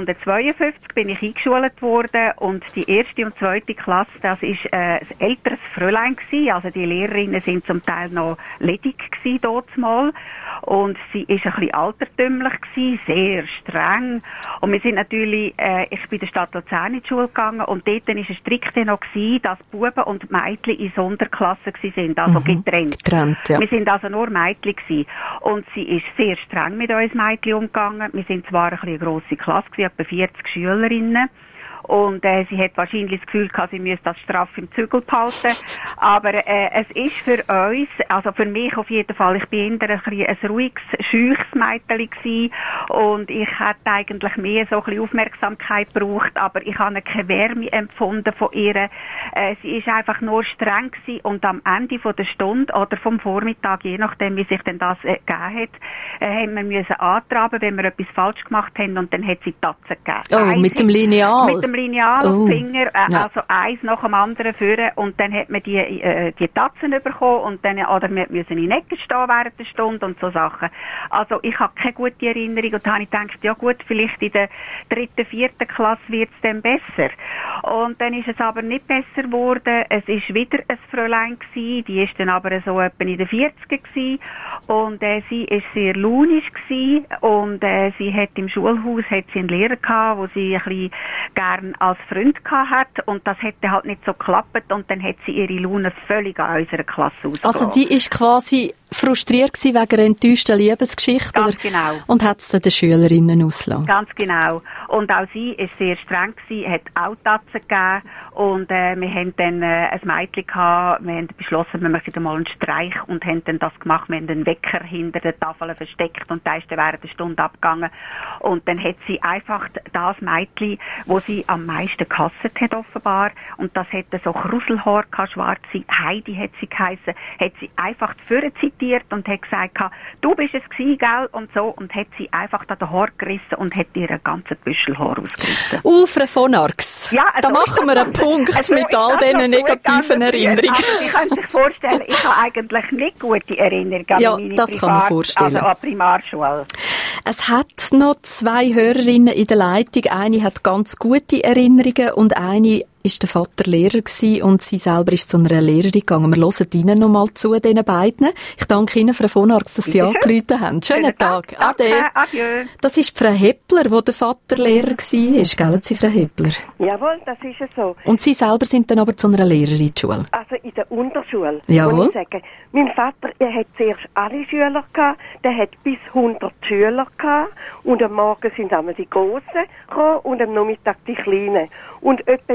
1952 bin ich eingeschult worden und die erste und zweite Klasse, das ist ein älteres Fräulein gewesen. Also die Lehrerinnen sind zum Teil noch ledig gewesen dort mal. Und sie ist ein bisschen altertümlich gewesen, sehr streng. Und wir sind natürlich, ich bin in der Stadt Luzern in die Schule gegangen und dort war es strikt noch gewesen, dass Buben und Mädchen in Sonderklassen gewesen sind, also getrennt. Ja. Wir sind also nur Mädchen gewesen. Und sie ist sehr streng mit uns Mädchen umgegangen. Wir sind zwar ein bisschen eine grosse Klasse gewesen, etwa 40 Schülerinnen. Und sie hat wahrscheinlich das Gefühl gehabt, sie müsste das straff im Zügel behalten. Aber es ist für uns, also für mich auf jeden Fall, ich bin eher ein ruhiges, scheuches Mädchen gewesen. Und ich hätte eigentlich mehr so ein bisschen Aufmerksamkeit gebraucht, aber ich habe keine Wärme empfunden von ihr. Sie ist einfach nur streng gewesen und am Ende von der Stunde oder vom Vormittag, je nachdem, wie sich denn das gegeben hat, haben wir müssen antraben, wenn wir etwas falsch gemacht haben und dann hat sie Tatzen gegeben. Oh, mit dem Lineal? Mit dem Lineal auf den Finger, also eins nach dem anderen führen und dann hat man die Tatzen bekommen und dann, oder wir müssen in Ecken stehen während der Stunde und so Sachen. Also ich habe keine gute Erinnerung und da habe ich gedacht, ja gut, vielleicht in der 3., 4. Klasse wird es dann besser. Und dann ist es aber nicht besser geworden. Es ist wieder ein Fräulein gewesen, die ist dann aber so etwa in den 40er gewesen und sie ist sehr launisch gewesen und sie hat im Schulhaus hat sie einen Lehrer gehabt, wo sie ein bisschen gern als Freund gehabt hat und das hätte halt nicht so geklappt und dann hat sie ihre Laune völlig an unserer Klasse ausgegeben. Also die ist quasi frustriert gewesen wegen einer enttäuschten Liebesgeschichte? Ganz genau. Und hat es dann den Schülerinnen ausgelassen? Ganz genau. Und auch sie ist sehr streng gewesen, hat auch Tatzen gegeben und wir haben dann ein Mädchen gehabt, wir haben beschlossen, wir machen mal einen Streich und haben dann das gemacht, wir haben den Wecker hinter der Tafel versteckt und der ist dann während der Stunde abgegangen und dann hat sie einfach das Mädchen, wo sie am meisten gehasst hat offenbar und das hätte so Kruselhaar gehabt, schwarze, Heidi hat sie geheissen, hat sie einfach vorne zitiert und hat gesagt, du bist es gewesen, gell, und so, und hat sie einfach da den Haar gerissen und hat ihr einen ganzen Büschelhaar ausgerissen. Frau von Arx. Ja, also da machen wir einen Punkt also mit all diesen negativen Erinnerungen. Also, Sie können sich vorstellen, ich habe eigentlich nicht gute Erinnerungen an meine das kann man vorstellen. Also an Primarschule. Es hat noch 2 Hörerinnen in der Leitung. Eine hat ganz gute Erinnerungen und eine ist der Vater Lehrer gewesen und sie selber ist zu einer Lehrerin gegangen. Wir hören Ihnen noch mal zu, diesen beiden. Ich danke Ihnen, Frau von Arx, dass Sie angerufen haben. Schönen Tag. Ade. Adieu. Das ist Frau Heppler, wo der Vater Lehrer war. Gell, Sie, Frau Heppler? Jawohl, das ist es so. Und Sie selber sind dann aber zu einer Lehrerin in die Schule? Also in der Unterschule. Jawohl. Ich sage, mein Vater, er hat zuerst alle Schüler gehabt, der hat bis 100 Schüler gehabt und am Morgen sind einmal die Grossen gekommen und am Nachmittag die Kleinen. Und etwa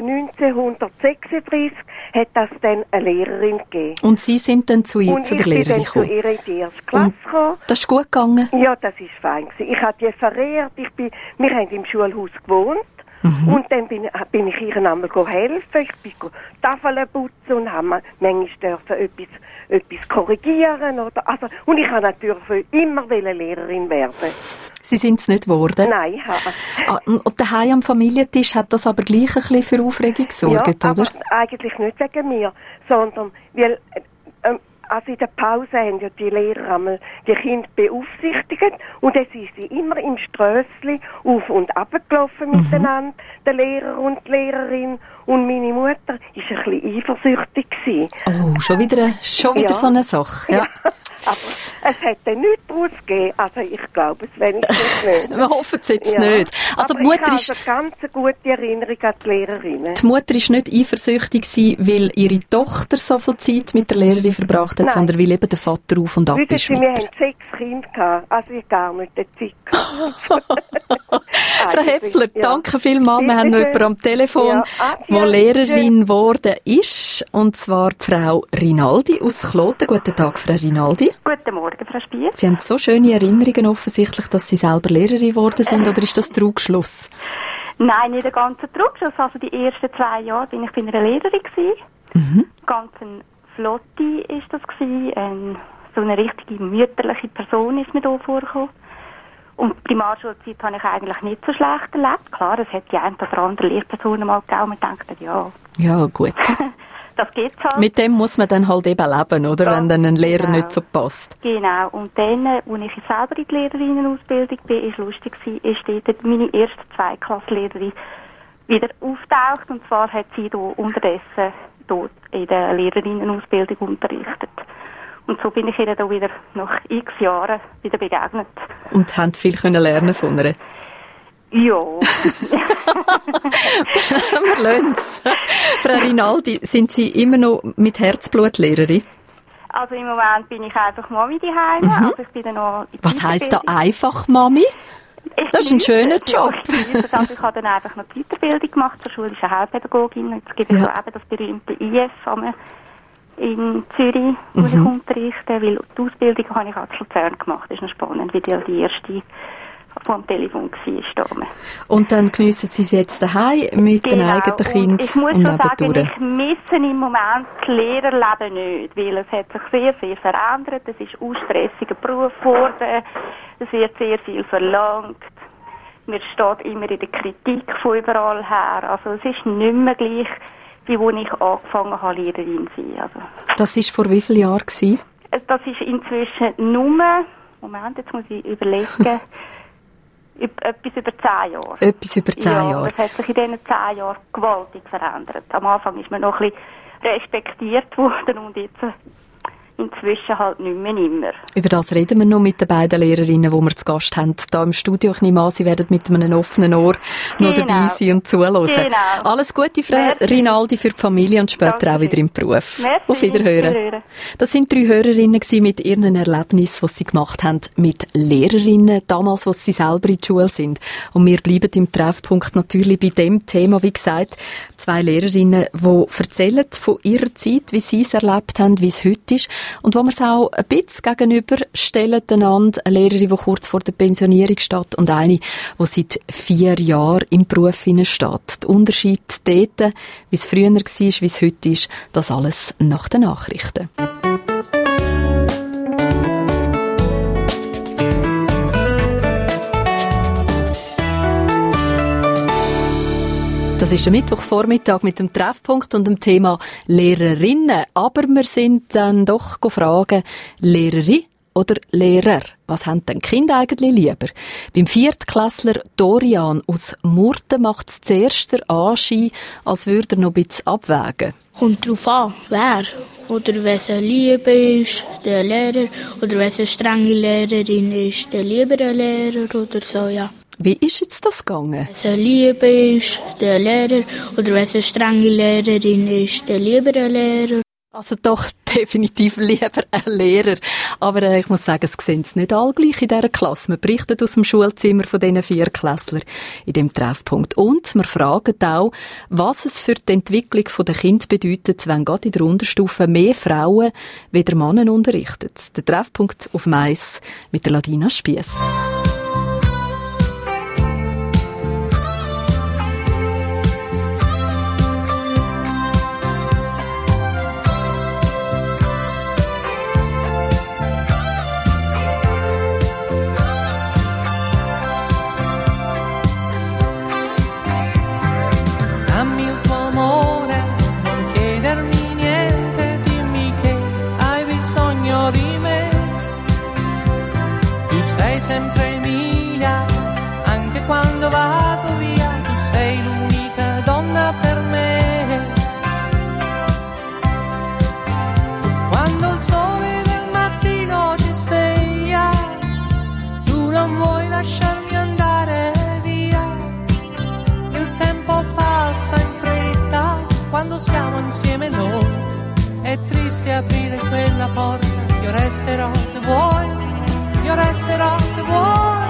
1936 hat das dann eine Lehrerin gegeben. Und Sie sind dann zu ihr, zu der Lehrerin gekommen? Und ich bin dann zu ihr in die erste Klasse gekommen. Das ist gut gegangen? Ja, das ist fein gewesen. Ich habe die verehrt. Wir haben im Schulhaus gewohnt. Und dann bin ich ihr einmal helfen. Ich bin Tafeln putzen und habe manchmal etwas korrigieren. Und ich wollte natürlich immer Lehrerin werden. Sie sind es nicht geworden? Nein, ich habe. Und daheim am Familientisch hat das aber gleich ein bisschen für Aufregung gesorgt, ja, oder? Aber eigentlich nicht wegen mir, sondern weil also in der Pause haben ja die Lehrer einmal die Kinder beaufsichtigt und dann sind sie immer im Strössli auf und ab gelaufen miteinander, der Lehrer und die Lehrerin. Und meine Mutter war ein bisschen eifersüchtig gewesen. Oh, schon wieder so eine Sache, ja. Aber es hätte nichts daraus gegeben. Also ich glaube es wenigstens nicht. Wir hoffen es jetzt nicht. Also aber die Mutter ich habe eine ganz gute Erinnerung an die Lehrerinnen. Die Mutter war nicht eifersüchtig gewesen, weil ihre Tochter so viel Zeit mit der Lehrerin verbracht hat, sondern weil eben der Vater auf und ab ist. Wir haben 6 Kinder gehabt, also ich gar nicht die Zeit gehabt. Frau Heffler, danke vielmals. Wir haben noch jemanden am Telefon, die Lehrerin geworden ist, und zwar die Frau Rinaldi aus Kloten. Guten Tag, Frau Rinaldi. Guten Morgen, Frau Spiess. Sie haben so schöne Erinnerungen offensichtlich, dass Sie selber Lehrerin geworden sind, oder ist das Trugschluss? Nein, nicht der ganze Trugschluss. Also die ersten 2 Jahre bin ich bei einer Lehrerin gewesen. Ganz eine flotte ist das gewesen. So eine richtige mütterliche Person ist mir da vorgekommen. Und die Primarschulzeit habe ich eigentlich nicht so schlecht erlebt. Klar, es hat die ein oder andere Lehrperson mal gegeben und man denkt, ja gut. Das geht's halt. Mit dem muss man dann halt eben leben, oder? Wenn dann ein Lehrer nicht so passt. Genau. Und dann, als ich selber in die Lehrerinnenausbildung bin, ist lustig gewesen, ist dort meine erste Zweiklasslehrerin wieder auftaucht. Und zwar hat sie da unterdessen dort in der Lehrerinnenausbildung unterrichtet. Und so bin ich ihr da wieder nach x Jahren wieder begegnet. Und haben viel können lernen von ihr? Ja. Wir lassen es. Frau Rinaldi, sind Sie immer noch mit Herzblut Lehrerin? Also im Moment bin ich einfach Mami daheim. Also ich bin dann noch Was heisst da einfach Mami? Das ist ein schöner Job. Also ich habe dann einfach noch die Weiterbildung gemacht zur schulischen Heilpädagogin. Jetzt gibt es so eben das berühmte IF in Zürich, wo ich unterrichte, weil die Ausbildung habe ich als Luzern gemacht. Das ist noch spannend, wie die erste vom Telefon war. Und dann geniessen Sie es jetzt daheim mit den eigenen Kindern ich muss und schon sagen, nebendurch. ich misse im Moment das Lehrerleben nicht, weil es hat sich sehr, sehr verändert. Es ist ein stressiger Beruf geworden. Es wird sehr viel verlangt. Mir steht immer in der Kritik von überall her. Also es ist nicht mehr gleich, wie wo ich angefangen habe, Lehrerin zu sein. Also, das war vor wie vielen Jahren? Das ist inzwischen nur, Moment, jetzt muss ich überlegen, etwas über 10 Jahre. Etwas über 10 Jahre. Das hat sich in diesen 10 Jahren gewaltig verändert. Am Anfang ist man noch ein bisschen respektiert worden und jetzt inzwischen halt nicht mehr immer. Über das reden wir noch mit den beiden Lehrerinnen, die wir zu Gast haben. Hier im Studio. Ich nehme an, Sie werden mit einem offenen Ohr noch dabei sein und zuhören. Genau. Alles Gute, Frau Rinaldi, für die Familie und später auch wieder im Beruf. Merci. Auf Wiederhören. Das sind 3 Hörerinnen mit ihren Erlebnissen, die sie gemacht haben mit Lehrerinnen, damals, als sie selber in der Schule sind. Und wir bleiben im Treffpunkt natürlich bei dem Thema, wie gesagt, 2 Lehrerinnen, die erzählen von ihrer Zeit, wie sie es erlebt haben, wie es heute ist. Und wo wir es auch ein bisschen gegenüberstellen, einander, eine Lehrerin, die kurz vor der Pensionierung steht und eine, die seit 4 Jahren im Beruf steht. Der Unterschied dort, wie es früher war, wie es heute ist, das alles nach den Nachrichten. Das ist der Mittwochvormittag mit dem Treffpunkt und dem Thema Lehrerinnen. Aber wir sind dann doch gefragt, Lehrerin oder Lehrer? Was haben denn die Kinder eigentlich lieber? Beim Viertklässler Dorian aus Murten macht es zuerst den Anschein, als würde er noch ein bisschen abwägen. Kommt drauf an, wer. Oder wenn es eine Liebe ist, der Lehrer. Oder wenn es eine strenge Lehrerin ist, der liebere Lehrer oder so, ja. Wie ist jetzt das gegangen? Wenn es eine Liebe ist, der Lehrer. Oder wenn es eine strenge Lehrerin ist, der liebere Lehrer. Also doch definitiv lieber ein Lehrer. Aber ich muss sagen, es sehen es nicht alle gleich in dieser Klasse. Wir berichten aus dem Schulzimmer von diesen Viertklässlern in dem Treffpunkt. Und wir fragen auch, was es für die Entwicklung der Kinder bedeutet, wenn gerade in der Unterstufe mehr Frauen weder Männer unterrichten. Der Treffpunkt auf Mais mit der Ladina Spiess. sempre mia, anche quando vado via, tu sei l'unica donna per me. Quando il sole del mattino ti sveglia, tu non vuoi lasciarmi andare via. Il tempo passa in fretta quando siamo insieme noi. È triste aprire quella porta, io resterò se vuoi, io resterò se vuoi.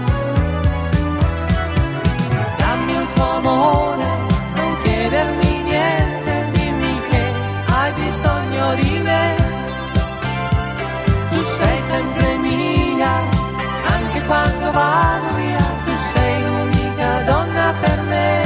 Dammi il tuo amore, non chiedermi niente, dimmi che hai bisogno di me. Tu sei sempre mia, anche quando vado via, tu sei l'unica donna per me.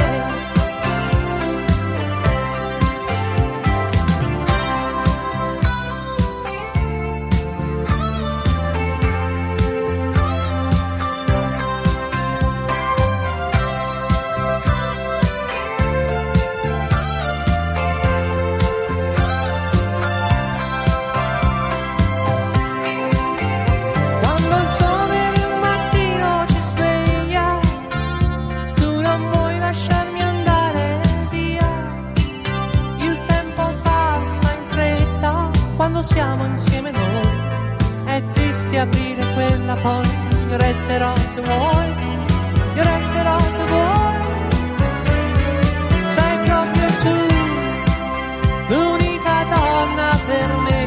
Siamo insieme noi, è triste aprire quella porta, io resterò se vuoi, io resterò se vuoi. Sei proprio tu, l'unica donna per me,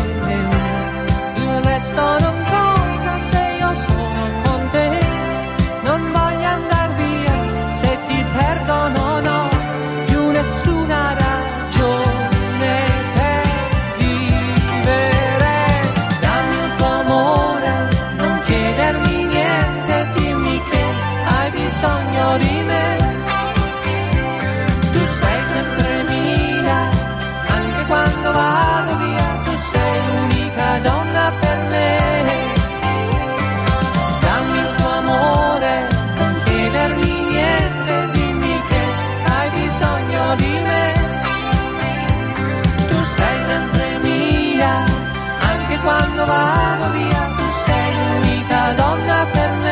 il resto non conta se io sono con te, non voglio andar via, se ti perdono no, più nessuna ragione. Sogno di me, tu sei sempre mia, anche quando vado via, tu sei l'unica donna per me. Dammi il tuo amore, non chiedermi niente, dimmi che hai bisogno di me. Tu sei sempre mia, anche quando vado via, tu sei l'unica donna per me.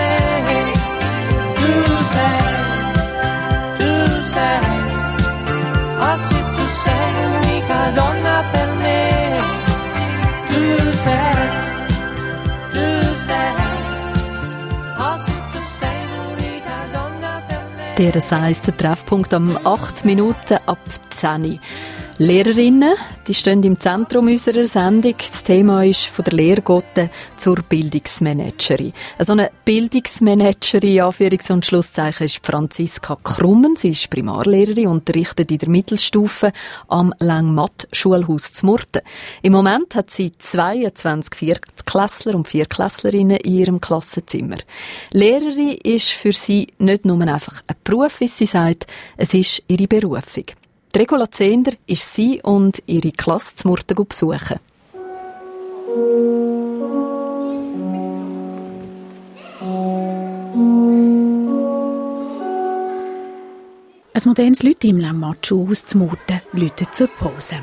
Oh sì, tu sei l'unica donna per me. Tu sei, oh sì, tu sei l'unica donna per me. Das heisst, der Treffpunkt am 8 Minuten ab 10. Lehrerinnen, die stehen im Zentrum unserer Sendung. Das Thema ist von der Lehrgotte zur Bildungsmanagerin. So eine Bildungsmanagerin, Anführungs- und Schlusszeichen, ist Franziska Krummen. Sie ist Primarlehrerin und unterrichtet in der Mittelstufe am Längmatt-Schulhaus zu Murten. Im Moment hat sie 22 Viertklässler und Viertklässlerinnen in ihrem Klassenzimmer. Lehrerin ist für sie nicht nur einfach ein Beruf, wie sie sagt, es ist ihre Berufung. Regula Zehnder ist sie und ihre Klasse zu Murten besuchen. Ein modernes Leute im Längmatt-Schulhaus zu Murten läutet zur Pause.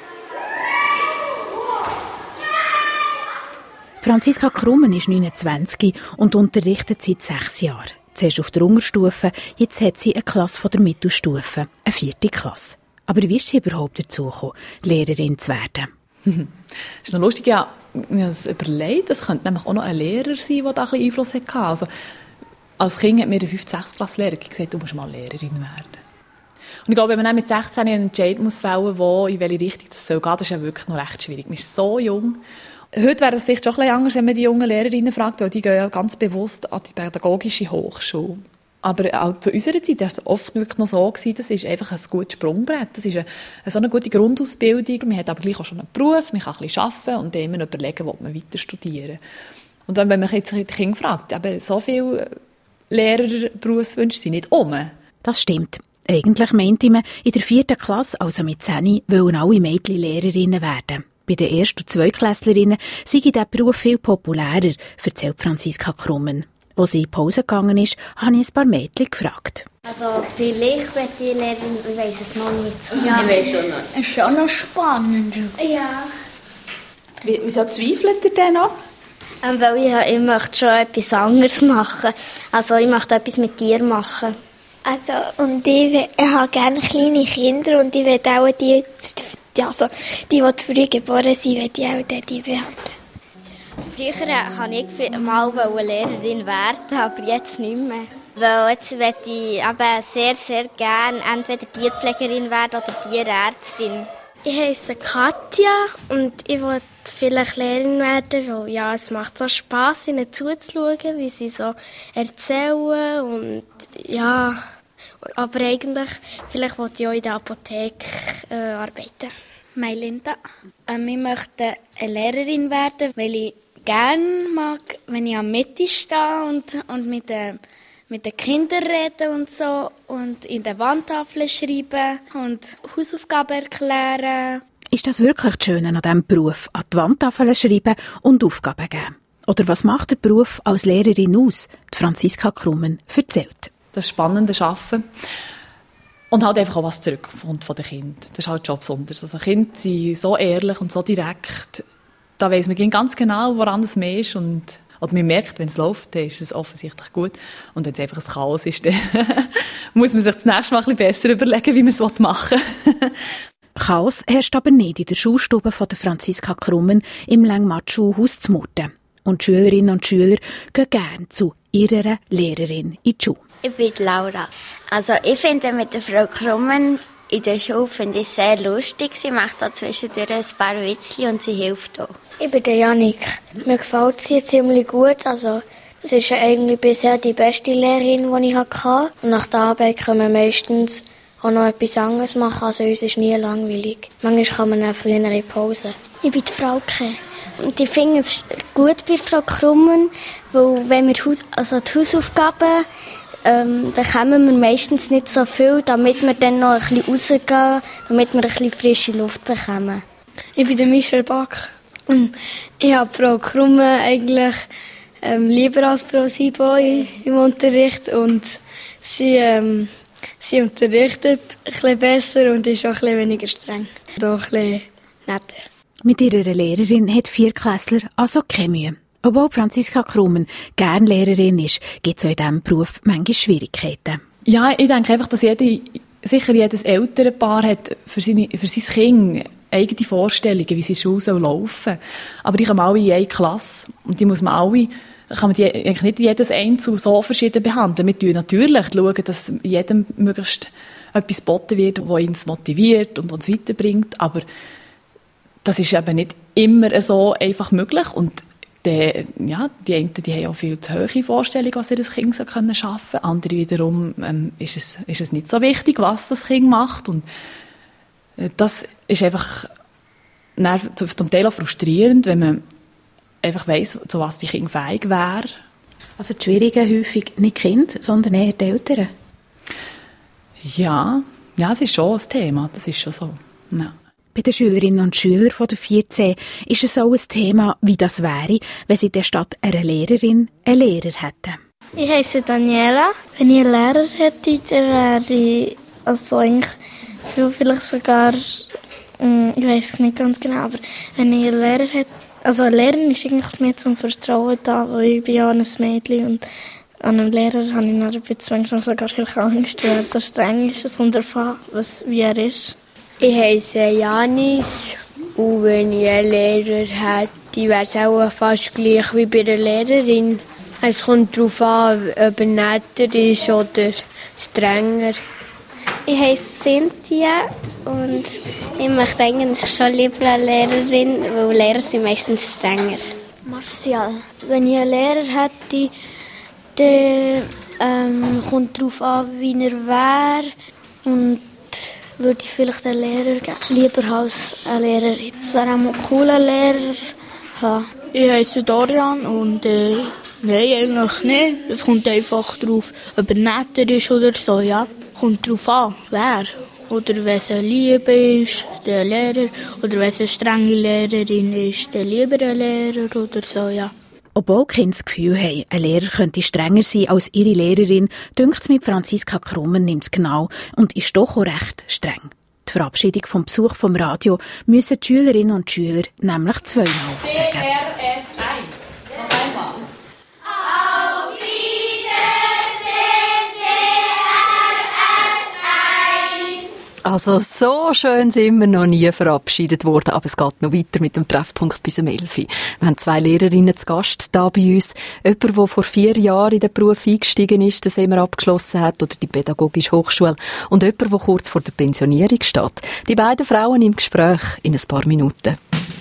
Franziska Krummen ist 29 und unterrichtet seit 6 Jahren. Zuerst auf der Unterstufe, jetzt hat sie eine Klasse von der Mittelstufe, eine 4. Klasse. Aber wie ist sie überhaupt dazu gekommen, Lehrerin zu werden? Das ist noch lustig, ja, ich habe es überlegt, es könnte nämlich auch noch ein Lehrer sein, der da ein bisschen Einfluss hatte. Also, als Kind hat mir der 5.-6-Klasse-Lehrer gesagt, du musst mal Lehrerin werden. Und ich glaube, wenn man dann mit 16 einen Entscheid muss fällen, wo in welche Richtung das soll gehen, das ist ja wirklich noch recht schwierig. Man ist so jung. Heute wäre es vielleicht schon ein bisschen anders, wenn man die jungen Lehrerinnen fragt, weil die gehen ja ganz bewusst an die pädagogische Hochschule. Aber auch zu unserer Zeit war es oft wirklich noch so, das ist einfach ein gutes Sprungbrett. Das ist so eine gute Grundausbildung. Man hat aber gleich auch schon einen Beruf, man kann ein bisschen arbeiten und dann immer überlegen, ob man weiter studieren. Und dann, wenn man jetzt die Kinder fragt, aber so viele Lehrerberufswünsche sind nicht um. Das stimmt. Eigentlich meinte man, in der 4. Klasse, also mit 10, wollen alle Mädchen Lehrerinnen werden. Bei den 1. und 2. Klässlerinnen sei dieser Beruf viel populärer, erzählt Franziska Krummen. Als sie in die Pause gegangen ist, habe ich ein paar Mädchen gefragt. Also vielleicht wird die Lehrerin, ich weiss es noch nicht. Ja, ich weiss auch noch. Ist schon noch spannend. Ja. Wieso zweifelt ihr denn noch? Weil ich möchte schon etwas anderes machen. Also ich möchte etwas mit Tieren machen. Also, und ich habe gerne kleine Kinder und ich will auch die zu früh geboren sind, will ich auch die behalten. Früher wollte ich mal Lehrerin werden, aber jetzt nicht mehr. Weil jetzt möchte ich aber sehr, sehr gerne entweder Tierpflegerin werden oder Tierärztin. Ich heiße Katja und ich will vielleicht Lehrerin werden, weil ja, es macht so Spass, ihnen zuzuschauen, wie sie so erzählen und ja, aber eigentlich vielleicht will ich auch in der Apotheke arbeiten. Linda. Ich möchte eine Lehrerin werden, weil ich gerne mag, wenn ich am Mitte stehe und mit den Kindern reden und so und in der Wandtafel schreiben und Hausaufgaben erklären. Ist das wirklich das Schöne an diesem Beruf? An die Wandtafel schreiben und Aufgaben geben? Oder was macht der Beruf als Lehrerin aus? Die Franziska Krummen erzählt. Das spannende Arbeiten. Und halt einfach auch was zurückkommt von den Kindern. Das ist halt schon besonders. Also Kinder sind so ehrlich und so direkt. Da weiss man ganz genau, woran es mehr ist. Oder man merkt, wenn es läuft, dann ist es offensichtlich gut. Und wenn es einfach ein Chaos ist, dann muss man sich das nächste Mal ein bisschen besser überlegen, wie man es machen will. Chaos herrscht aber nicht in der Schulstube von der Franziska Krummen im Längmatt-Schulhaus zu Murten. Und die Schülerinnen und Schüler gehen gerne zu ihrer Lehrerin in die Schule. Ich bin Laura. Also ich finde mit der Frau Krummen in der Schule finde ich sehr lustig. Sie macht da zwischendurch ein paar Witzchen und sie hilft auch. Ich bin der Janik. Mir gefällt sie ziemlich gut. Also es ist eigentlich bisher die beste Lehrerin, die ich hatte. Und nach der Arbeit können wir meistens auch noch etwas anderes machen. Also uns ist nie langweilig. Manchmal kann man auch früher in Pause. Ich bin die Frauke. Und ich finde es gut bei Frau Krummen, weil wenn wir die Hausaufgaben bekommen wir meistens nicht so viel, damit wir dann noch ein bisschen rausgehen, damit wir ein bisschen frische Luft bekommen. Ich bin der Michel Back. Ich habe Frau Krumme eigentlich lieber als Frau Sibo im Unterricht und sie unterrichtet ein bisschen besser und ist auch ein bisschen weniger streng. Und auch ein bisschen netter. Mit ihrer Lehrerin hat Viertklässler also keine Mühe. Obwohl Franziska Krummen gerne Lehrerin ist, gibt es auch in diesem Beruf manchmal Schwierigkeiten. Ja, ich denke einfach, dass sicher jedes Elternpaar hat für sein Kind eigene Vorstellungen, wie seine Schule laufen soll. Aber die kommen alle in eine Klasse und die kann man die eigentlich nicht jedes Einzelne so verschieden behandeln. Wir schauen natürlich, dass jedem möglichst etwas geboten wird, das ihn motiviert und uns weiterbringt. Aber das ist eben nicht immer so einfach möglich. Und die einen die haben auch viel zu hohe Vorstellungen, was ihr Kind schaffen können. Andere wiederum ist es nicht so wichtig, was das Kind macht. Und das ist einfach zum Teil auch frustrierend, wenn man einfach weiss, zu was die Kinder fähig wären. Also die Schwierigen häufig nicht die Kinder, sondern eher die Eltern? Ja, es ist schon ein Thema, das ist schon so. Ja. Bei den Schülerinnen und Schülern von der 14 ist es auch ein Thema, wie das wäre, wenn sie in der Stadt eine Lehrerin, einen Lehrer hätten. Ich heiße Daniela. Wenn ich einen Lehrer hätte, dann wäre ich eigentlich vielleicht sogar, ich weiß es nicht ganz genau, aber wenn ich einen Lehrer hätte, also eine Lehrerin ist eigentlich mehr zum Vertrauen da, weil ich bin ja ein Mädchen und an einem Lehrer habe ich noch ein bisschen sogar viel Angst, weil er so streng ist und erfahren, wie er ist. Ich heiße Janis und wenn ich einen Lehrer hätte, wäre es auch fast gleich wie bei der Lehrerin. Es kommt darauf an, ob er netter ist oder strenger. Ich heiße Cynthia und ich möchte eigentlich schon lieber eine Lehrerin, weil Lehrer sind meistens strenger. Martial. Wenn ich einen Lehrer hätte, dann kommt darauf an, wie er wäre und würde ich vielleicht einen Lehrer geben, lieber als eine Lehrerin. Es wäre auch mal cool, einen Lehrer haben. Ich heiße Dorian und nein, eigentlich nicht. Es kommt einfach darauf, ob er netter ist oder so, ja. Kommt darauf an, wer. Oder wenn es eine Liebe ist, der Lehrer. Oder wenn es eine strenge Lehrerin ist, der lieber ein Lehrer oder so, ja. Obwohl die Kinder das Gefühl haben, ein Lehrer könnte strenger sein als ihre Lehrerin, dünkt es mit Franziska Krummen nimmt es genau und ist doch auch recht streng. Die Verabschiedung vom Besuch vom Radio müssen die Schülerinnen und Schüler nämlich zweimal aufsagen. DRS 1. Also so schön sind wir noch nie verabschiedet worden, aber es geht noch weiter mit dem Treffpunkt bis um 11 Uhr. Wir haben 2 Lehrerinnen zu Gast da bei uns. Jemand, der vor 4 Jahren in den Beruf eingestiegen ist, das immer abgeschlossen hat, oder die Pädagogische Hochschule, und jemand, der kurz vor der Pensionierung steht. Die beiden Frauen im Gespräch in ein paar Minuten.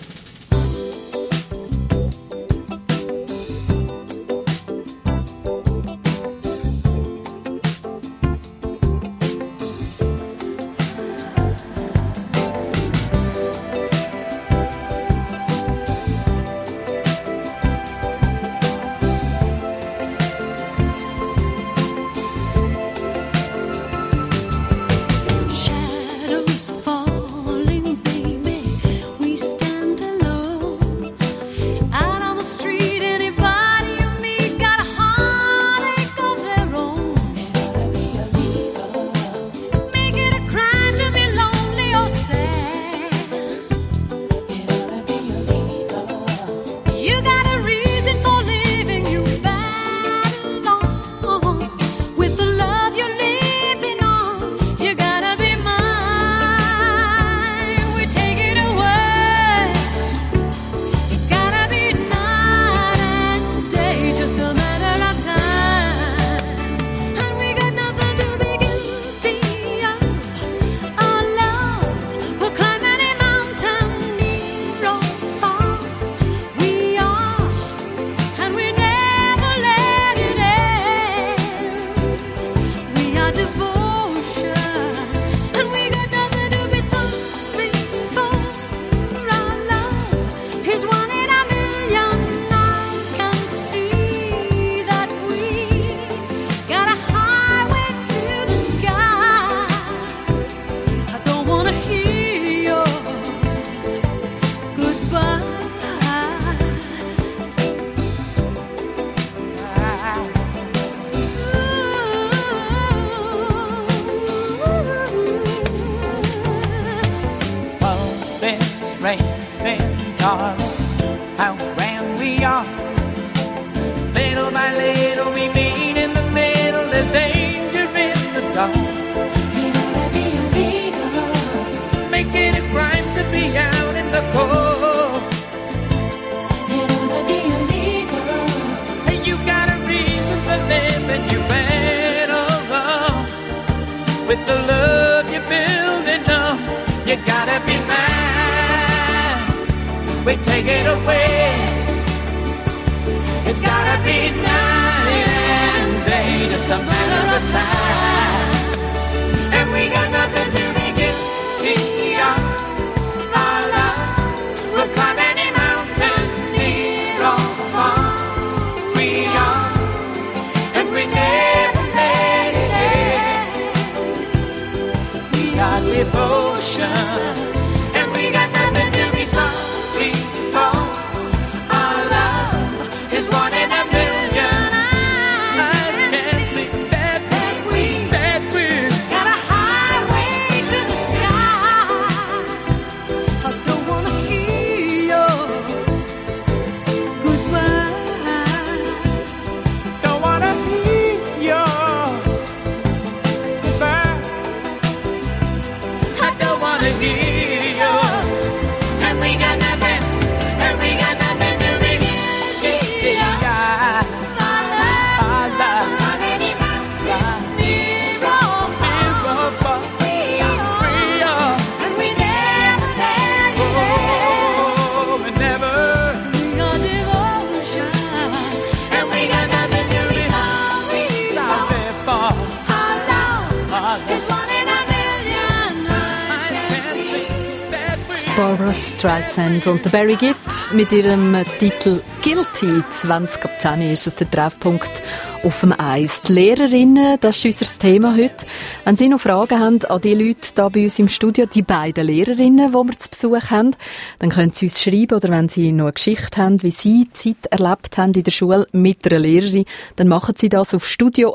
Barbra Streisand und Barry Gibb mit ihrem Titel Guilty. 20:10 ist es der Treffpunkt auf dem Eis. Die Lehrerinnen, das ist unser Thema heute. Wenn Sie noch Fragen haben an die Leute hier bei uns im Studio, die beiden Lehrerinnen, die wir zu Besuch haben, dann können Sie uns schreiben, oder wenn Sie noch eine Geschichte haben, wie Sie Zeit erlebt haben in der Schule mit einer Lehrerin, dann machen Sie das auf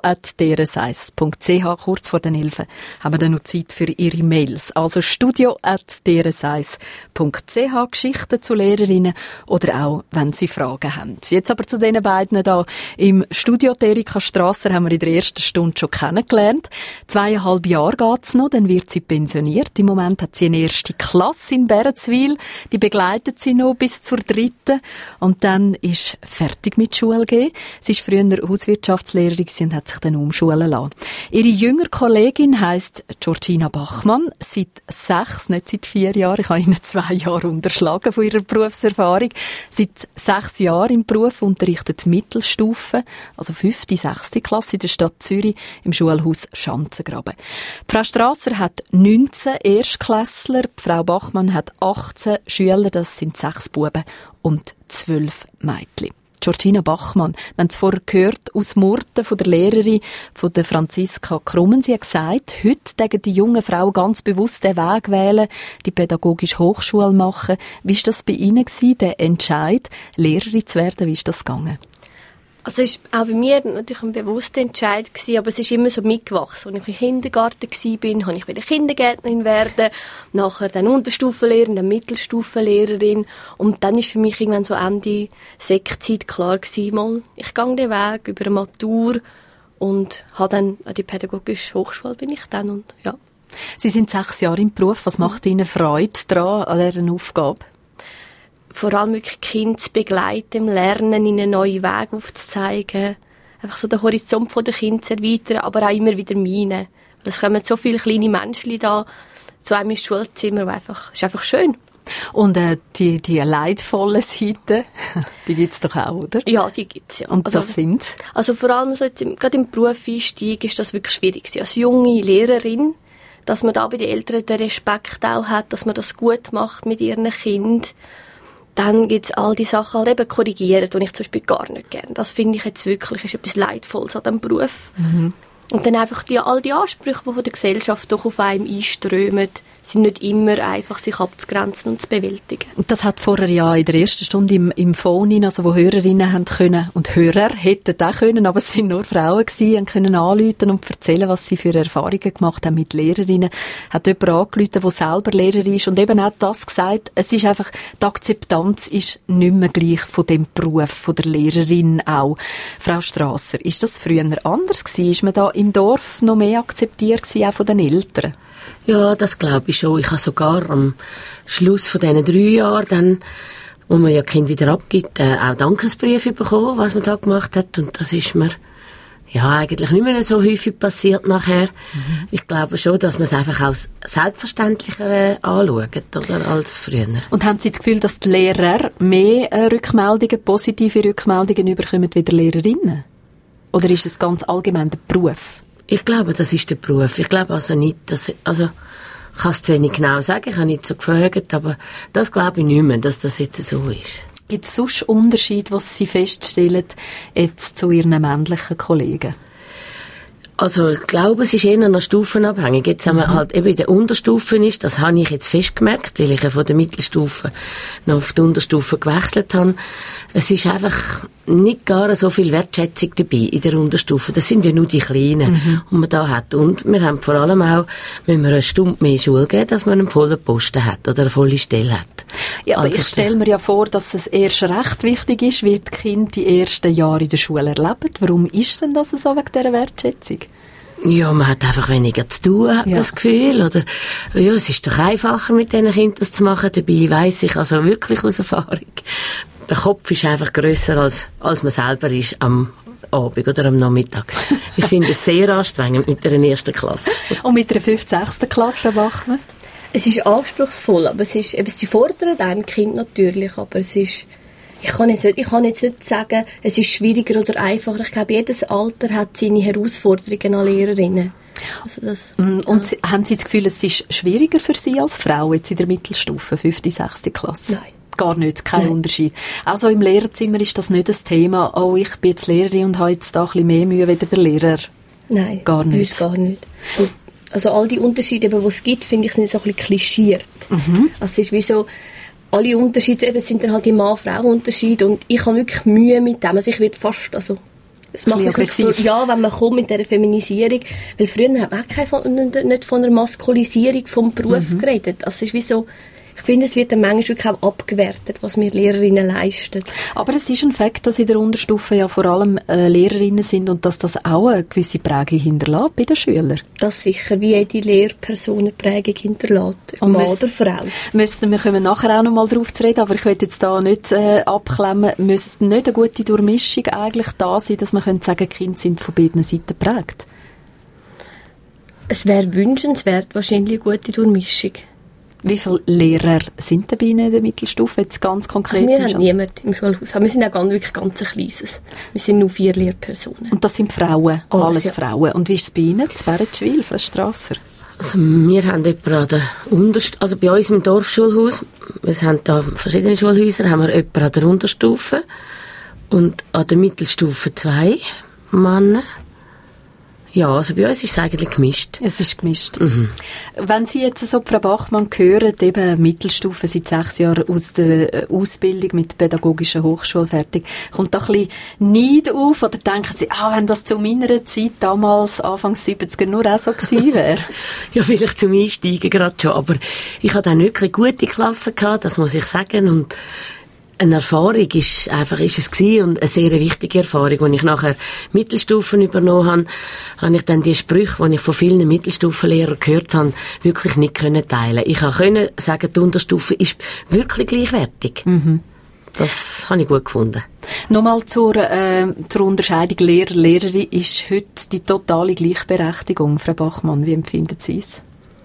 studio@drseis.ch. Kurz vor den 11 haben wir dann noch Zeit für Ihre Mails. Also studio@drseis.ch, Geschichten zu Lehrerinnen oder auch, wenn Sie Fragen Fragen haben. Jetzt aber zu den beiden hier im Studio. Erika Strasser haben wir in der ersten Stunde schon kennengelernt. 2,5 Jahre geht's noch, dann wird sie pensioniert. Im Moment hat sie eine erste Klasse in Bärenzwil. Die begleitet sie noch bis zur 3. Und dann ist fertig mit Schule gehen. Sie ist früher Hauswirtschaftslehrerin und hat sich dann umschulen lassen. Ihre jüngere Kollegin heisst Georgina Bachmann. Seit 6, nicht seit 4 Jahren. Ich habe Ihnen 2 Jahre unterschlagen von ihrer Berufserfahrung. Seit 6 Jahren im Beruf, unterrichtet Mittelstufe, also 5., 6. Klasse in der Stadt Zürich im Schulhaus Schanzengraben. Frau Strasser hat 19 Erstklässler, Frau Bachmann hat 18 Schüler, das sind 6 Buben und 12 Mädchen. Georgina Bachmann, wir haben es vorher gehört, aus Murten von der Lehrerin von der Franziska Krummen. Sie hat gesagt, heute dürfen die jungen Frauen ganz bewusst den Weg wählen, die pädagogische Hochschule machen. Wie war das bei Ihnen gewesen, der Entscheid, Lehrerin zu werden? Wie ist das gegangen? Also es war auch bei mir natürlich ein bewusster Entscheid gewesen, aber es ist immer so mitgewachsen. Als ich im Kindergarten war, habe ich wieder Kindergärtnerin werden, nachher dann Unterstufenlehrerin, dann Mittelstufenlehrerin und dann ist für mich irgendwann so Ende Sektzeit klar gewesen, mal, ich gehe den Weg über eine Matur und habe dann an die pädagogische Hochschule bin ich dann und ja. Sie sind 6 Jahre im Beruf. Was macht Ihnen Freude daran, an dieser Aufgabe? Vor allem wirklich Kinder zu begleiten, im Lernen, ihnen einen neuen Weg aufzuzeigen, einfach so den Horizont der Kinder zu erweitern, aber auch immer wieder meine. Es kommen so viele kleine Menschen da zu einem ins Schulzimmer, ist einfach schön. Und die leidvollen Seiten, die gibt's doch auch, oder? Ja, die gibt's ja. Und das sind? Also vor allem so jetzt gerade im Berufseinstieg ist das wirklich schwierig. Als junge Lehrerin, dass man da bei den Eltern den Respekt auch hat, dass man das gut macht mit ihren Kindern. Dann gibt es all die Sachen halt eben korrigieren, die ich zum Beispiel gar nicht gerne. Das finde ich jetzt wirklich ist etwas Leidvolles an diesem Beruf. Mhm. Und dann einfach all die Ansprüche, die von der Gesellschaft doch auf einem einströmen, sind nicht immer einfach, sich abzugrenzen und zu bewältigen. Und das hat vorher ja in der ersten Stunde im Phone, also wo Hörerinnen haben können, und Hörer hätten auch können, aber es sind nur Frauen gewesen, haben können anrufen und erzählen, was sie für Erfahrungen gemacht haben mit Lehrerinnen. Hat jemand angerufen, der selber Lehrerin ist und eben auch das gesagt, es ist einfach, die Akzeptanz ist nicht mehr gleich von dem Beruf, von der Lehrerin auch. Frau Strasser, ist das früher anders gewesen? Ist man da im Dorf noch mehr akzeptiert gewesen, auch von den Eltern? Ja, das glaube ich schon. Ich habe sogar am Schluss von diesen 3 Jahren, dann, wo man ja Kind wieder abgibt, auch Dankesbriefe bekommen, was man da gemacht hat. Und das ist mir ja eigentlich nicht mehr so häufig passiert nachher. Mhm. Ich glaube schon, dass man es einfach als selbstverständlicher anschaut, oder, als früher. Und haben Sie das Gefühl, dass die Lehrer mehr Rückmeldungen, positive Rückmeldungen bekommen wie die Lehrerinnen? Oder ist es ganz allgemein der Beruf? Ich glaube, das ist der Beruf. Ich glaube also nicht, dass, ich kann es zu wenig genau sagen, ich habe nicht so gefragt, aber das glaube ich nicht mehr, dass das jetzt so ist. Gibt es sonst Unterschiede, was Sie feststellen, jetzt zu Ihren männlichen Kollegen? Also ich glaube, es ist eher noch stufenabhängig. Jetzt haben wir halt eben in der Unterstufe ist, das habe ich jetzt festgemerkt, weil ich ja von der Mittelstufe noch auf die Unterstufe gewechselt habe. Es ist einfach nicht gar so viel Wertschätzung dabei in der Unterstufe. Das sind ja nur die Kleinen, die man da hat. Und wir haben vor allem auch, wenn wir eine Stunde mehr Schule geben, dass man einen vollen Posten hat oder eine volle Stelle hat. Ja, aber also ich stelle mir ja vor, dass es erst recht wichtig ist, wie die Kinder die ersten Jahre in der Schule erleben. Warum ist denn das so wegen dieser Wertschätzung? Ja, man hat einfach weniger zu tun, hat man das Gefühl. Oder, ja, es ist doch einfacher, mit diesen Kindern das zu machen. Dabei weiss ich also wirklich aus Erfahrung, der Kopf ist einfach grösser, als man selber ist am Abend oder am Nachmittag. Ich finde es sehr anstrengend mit der ersten Klasse. Und mit der 5., 6. Klasse, Frau Bachmann? Es ist anspruchsvoll, aber sie fordern einem Kind natürlich, aber es ist, ich kann jetzt nicht sagen, es ist schwieriger oder einfacher. Ich glaube, jedes Alter hat seine Herausforderungen an Lehrerinnen. Also das, und haben Sie das Gefühl, es ist schwieriger für Sie als Frau jetzt in der Mittelstufe, 5., 6. Klasse? Nein. Gar nicht, kein Unterschied. Also im Lehrerzimmer ist das nicht das Thema, oh, ich bin jetzt Lehrerin und habe jetzt da ein bisschen mehr Mühe wie der Lehrer. Nein, gar nicht. Gar nicht. Also all die Unterschiede, die es gibt, finde ich, sind so ein bisschen klischiert. Also es ist wie so, alle Unterschiede eben sind dann halt die Mann-Frau-Unterschiede und ich habe wirklich Mühe mit dem. Also ich werde fast, es macht mich aggressiv. Ja, wenn man kommt mit dieser Feminisierung, weil früher hat man auch nicht von einer Maskulisierung vom Beruf geredet. Also es ist wie so, Ich finde, es wird dann manchmal wirklich auch abgewertet, was wir Lehrerinnen leisten. Aber es ist ein Fakt, dass in der Unterstufe ja vor allem Lehrerinnen sind und dass das auch eine gewisse Prägung hinterlässt bei den Schülern. Das sicher, wie jede Lehrperson eine Prägung hinterlässt, Mann oder Frau. Wir kommen nachher auch noch mal darauf zu reden, aber ich will jetzt da nicht abklemmen, müsste nicht eine gute Durchmischung eigentlich da sein, dass man könnte sagen, die Kinder sind von beiden Seiten geprägt? Es wäre wünschenswert, wahrscheinlich eine gute Durchmischung. Wie viele Lehrer sind bei Ihnen in der Mittelstufe jetzt ganz konkret? Also wir haben niemanden im Schulhaus. Wir sind auch wirklich ganz kleines. Wir sind nur 4 Lehrpersonen. Und das sind Frauen? Alles ja. Frauen. Und wie ist es bei Ihnen, in Bärenschwil, Frau Strasser? Also wir haben jemanden an der also bei uns im Dorfschulhaus, wir haben da verschiedene Schulhäuser, haben wir jemanden an der Unterstufe und an der Mittelstufe 2 Männer. Ja, also bei uns ist es eigentlich gemischt. Es ist gemischt. Mhm. Wenn Sie jetzt so Frau Bachmann hören, eben Mittelstufe seit 6 Jahren aus der Ausbildung mit der Pädagogischen Hochschule fertig, kommt da ein bisschen Neid auf oder denken Sie, wenn das zu meiner Zeit damals, Anfang 70er, nur auch so gewesen wäre? Ja, vielleicht zum Einsteigen gerade schon, aber ich hatte dann wirklich gute Klassen gehabt, das muss ich sagen, und eine Erfahrung ist es gewesen und eine sehr wichtige Erfahrung. Als ich nachher Mittelstufen übernommen habe, habe ich dann die Sprüche, die ich von vielen Mittelstufenlehrern gehört habe, wirklich nicht teilen können. Ich konnte sagen, die Unterstufe ist wirklich gleichwertig. Mhm. Das habe ich gut gefunden. Nochmal zur Unterscheidung Lehrer-Lehrerin ist heute die totale Gleichberechtigung. Frau Bachmann, wie empfinden Sie es?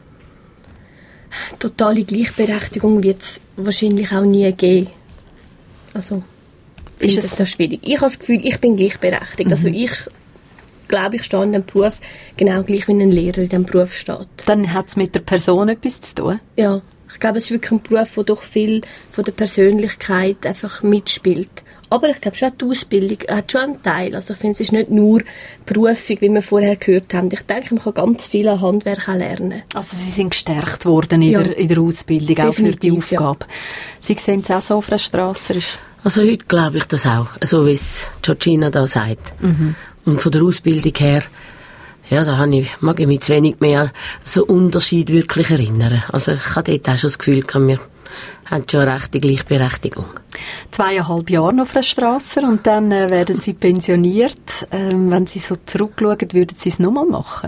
Totale Gleichberechtigung wird es wahrscheinlich auch nie geben. Also, ist es das schwierig. Ich habe das Gefühl, ich bin gleichberechtigt. Mhm. Also ich glaube, ich stehe in diesem Beruf genau gleich wie ein Lehrer in diesem Beruf steht. Dann hat es mit der Person etwas zu tun? Ja, ich glaube, es ist wirklich ein Beruf, der doch viel von der Persönlichkeit einfach mitspielt. Aber ich glaube schon, die Ausbildung hat schon einen Teil. Also ich finde, es ist nicht nur Berufung, wie wir vorher gehört haben. Ich denke, man kann ganz viel an Handwerk lernen. Also Sie sind gestärkt worden in der Ausbildung, auch für die Aufgabe. Ja. Sie sehen es auch so, Frau Strasser? Also heute glaube ich das auch, so wie es Georgina da sagt. Mhm. Und von der Ausbildung her, ja, mag ich mich zu wenig mehr so Unterschied wirklich erinnern. Also ich habe dort auch schon das Gefühl, wir haben schon eine rechte Gleichberechtigung. 2,5 Jahre noch, Frau Strasser, und dann werden Sie pensioniert. Wenn Sie so zurückschauen, würden Sie es nochmal machen?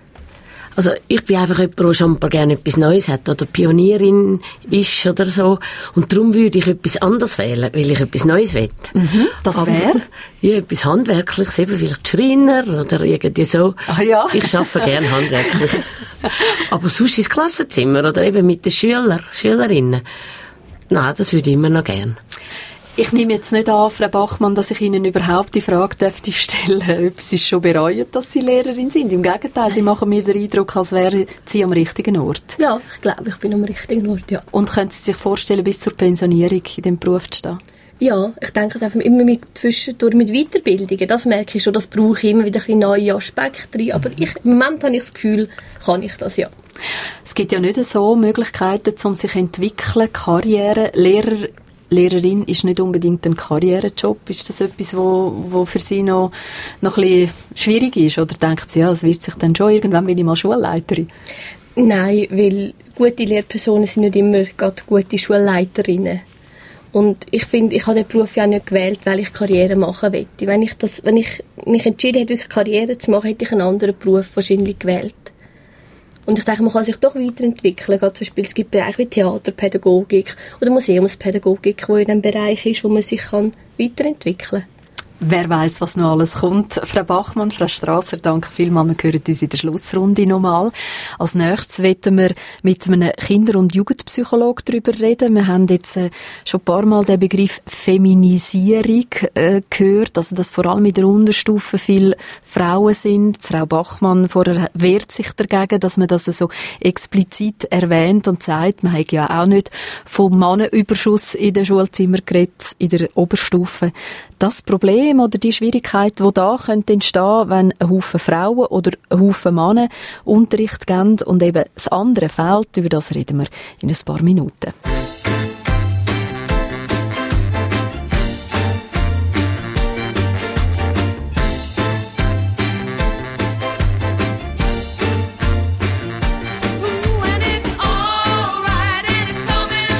Also ich bin einfach jemand, der schon gerne etwas Neues hat oder Pionierin ist oder so. Und darum würde ich etwas anderes wählen, weil ich etwas Neues will. Mhm, das wäre? Ja, etwas Handwerkliches, eben vielleicht Schreiner oder irgendwie so. Ah, ja. Ich arbeite gerne handwerklich. Aber sonst ins Klassenzimmer oder eben mit den Schülerinnen. Nein, das würde ich immer noch gerne. Ich nehme jetzt nicht an, Frau Bachmann, dass ich Ihnen überhaupt die Frage stellen dürfte, ob Sie schon bereuen, dass Sie Lehrerin sind. Im Gegenteil, Sie machen mir den Eindruck, als wären Sie am richtigen Ort. Ja, ich glaube, ich bin am richtigen Ort, ja. Und können Sie sich vorstellen, bis zur Pensionierung in diesem Beruf zu stehen? Ja, ich denke es einfach immer zwischendurch mit Weiterbildungen. Das merke ich schon, das brauche ich immer wieder ein bisschen neue Aspekte rein. Aber im Moment habe ich das Gefühl, kann ich das, ja. Es gibt ja nicht so Möglichkeiten, um sich zu entwickeln, Karriere, Lehrerin ist nicht unbedingt ein Karrierejob. Ist das etwas, wo für Sie noch ein bisschen schwierig ist? Oder denkt Sie, ja, es wird sich dann schon irgendwann bin ich mal Schulleiterin? Nein, weil gute Lehrpersonen sind nicht immer gerade gute Schulleiterinnen. Und ich finde, ich habe den Beruf ja nicht gewählt, weil ich Karriere machen wollte. Wenn ich mich entschieden hätte, wirklich Karriere zu machen, hätte ich einen anderen Beruf wahrscheinlich gewählt. Und ich denke, man kann sich doch weiterentwickeln. Gerade zum Beispiel, es gibt Bereiche wie Theaterpädagogik oder Museumspädagogik, wo in einem Bereich ist, wo man sich weiterentwickeln kann. Wer weiss, was noch alles kommt. Frau Bachmann, Frau Strasser, danke vielmals. Wir hören uns in der Schlussrunde nochmal. Als nächstes wollen wir mit einem Kinder- und Jugendpsychologen darüber reden. Wir haben jetzt schon ein paar Mal den Begriff Feminisierung gehört, also dass vor allem in der Unterstufe viele Frauen sind. Frau Bachmann vorher wehrt sich dagegen, dass man das so explizit erwähnt und sagt, man hat ja auch nicht vom Mannenüberschuss in den Schulzimmern geredet, in der Oberstufe. Das Problem oder die Schwierigkeit, die da entstehen könnte, wenn ein Haufen Frauen oder ein Haufen Männer Unterricht geben und eben das andere fehlt, über das reden wir in ein paar Minuten. Ooh, and it's all right and it's coming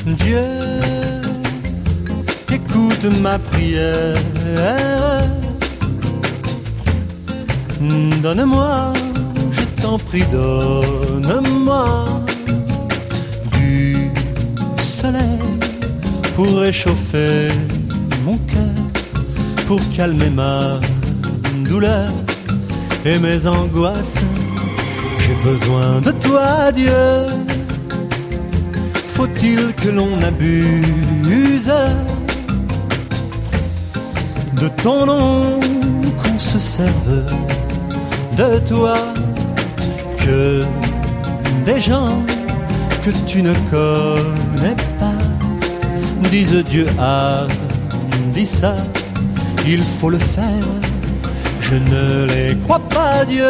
Dieu, écoute ma prière. Donne-moi, je t'en prie, donne-moi du soleil pour réchauffer mon cœur, pour calmer ma douleur et mes angoisses. J'ai besoin de toi, Dieu. Faut-il que l'on abuse de ton nom, qu'on se serve de toi, que des gens que tu ne connais pas disent Dieu a dit ça, il faut le faire. Je ne les crois pas, Dieu.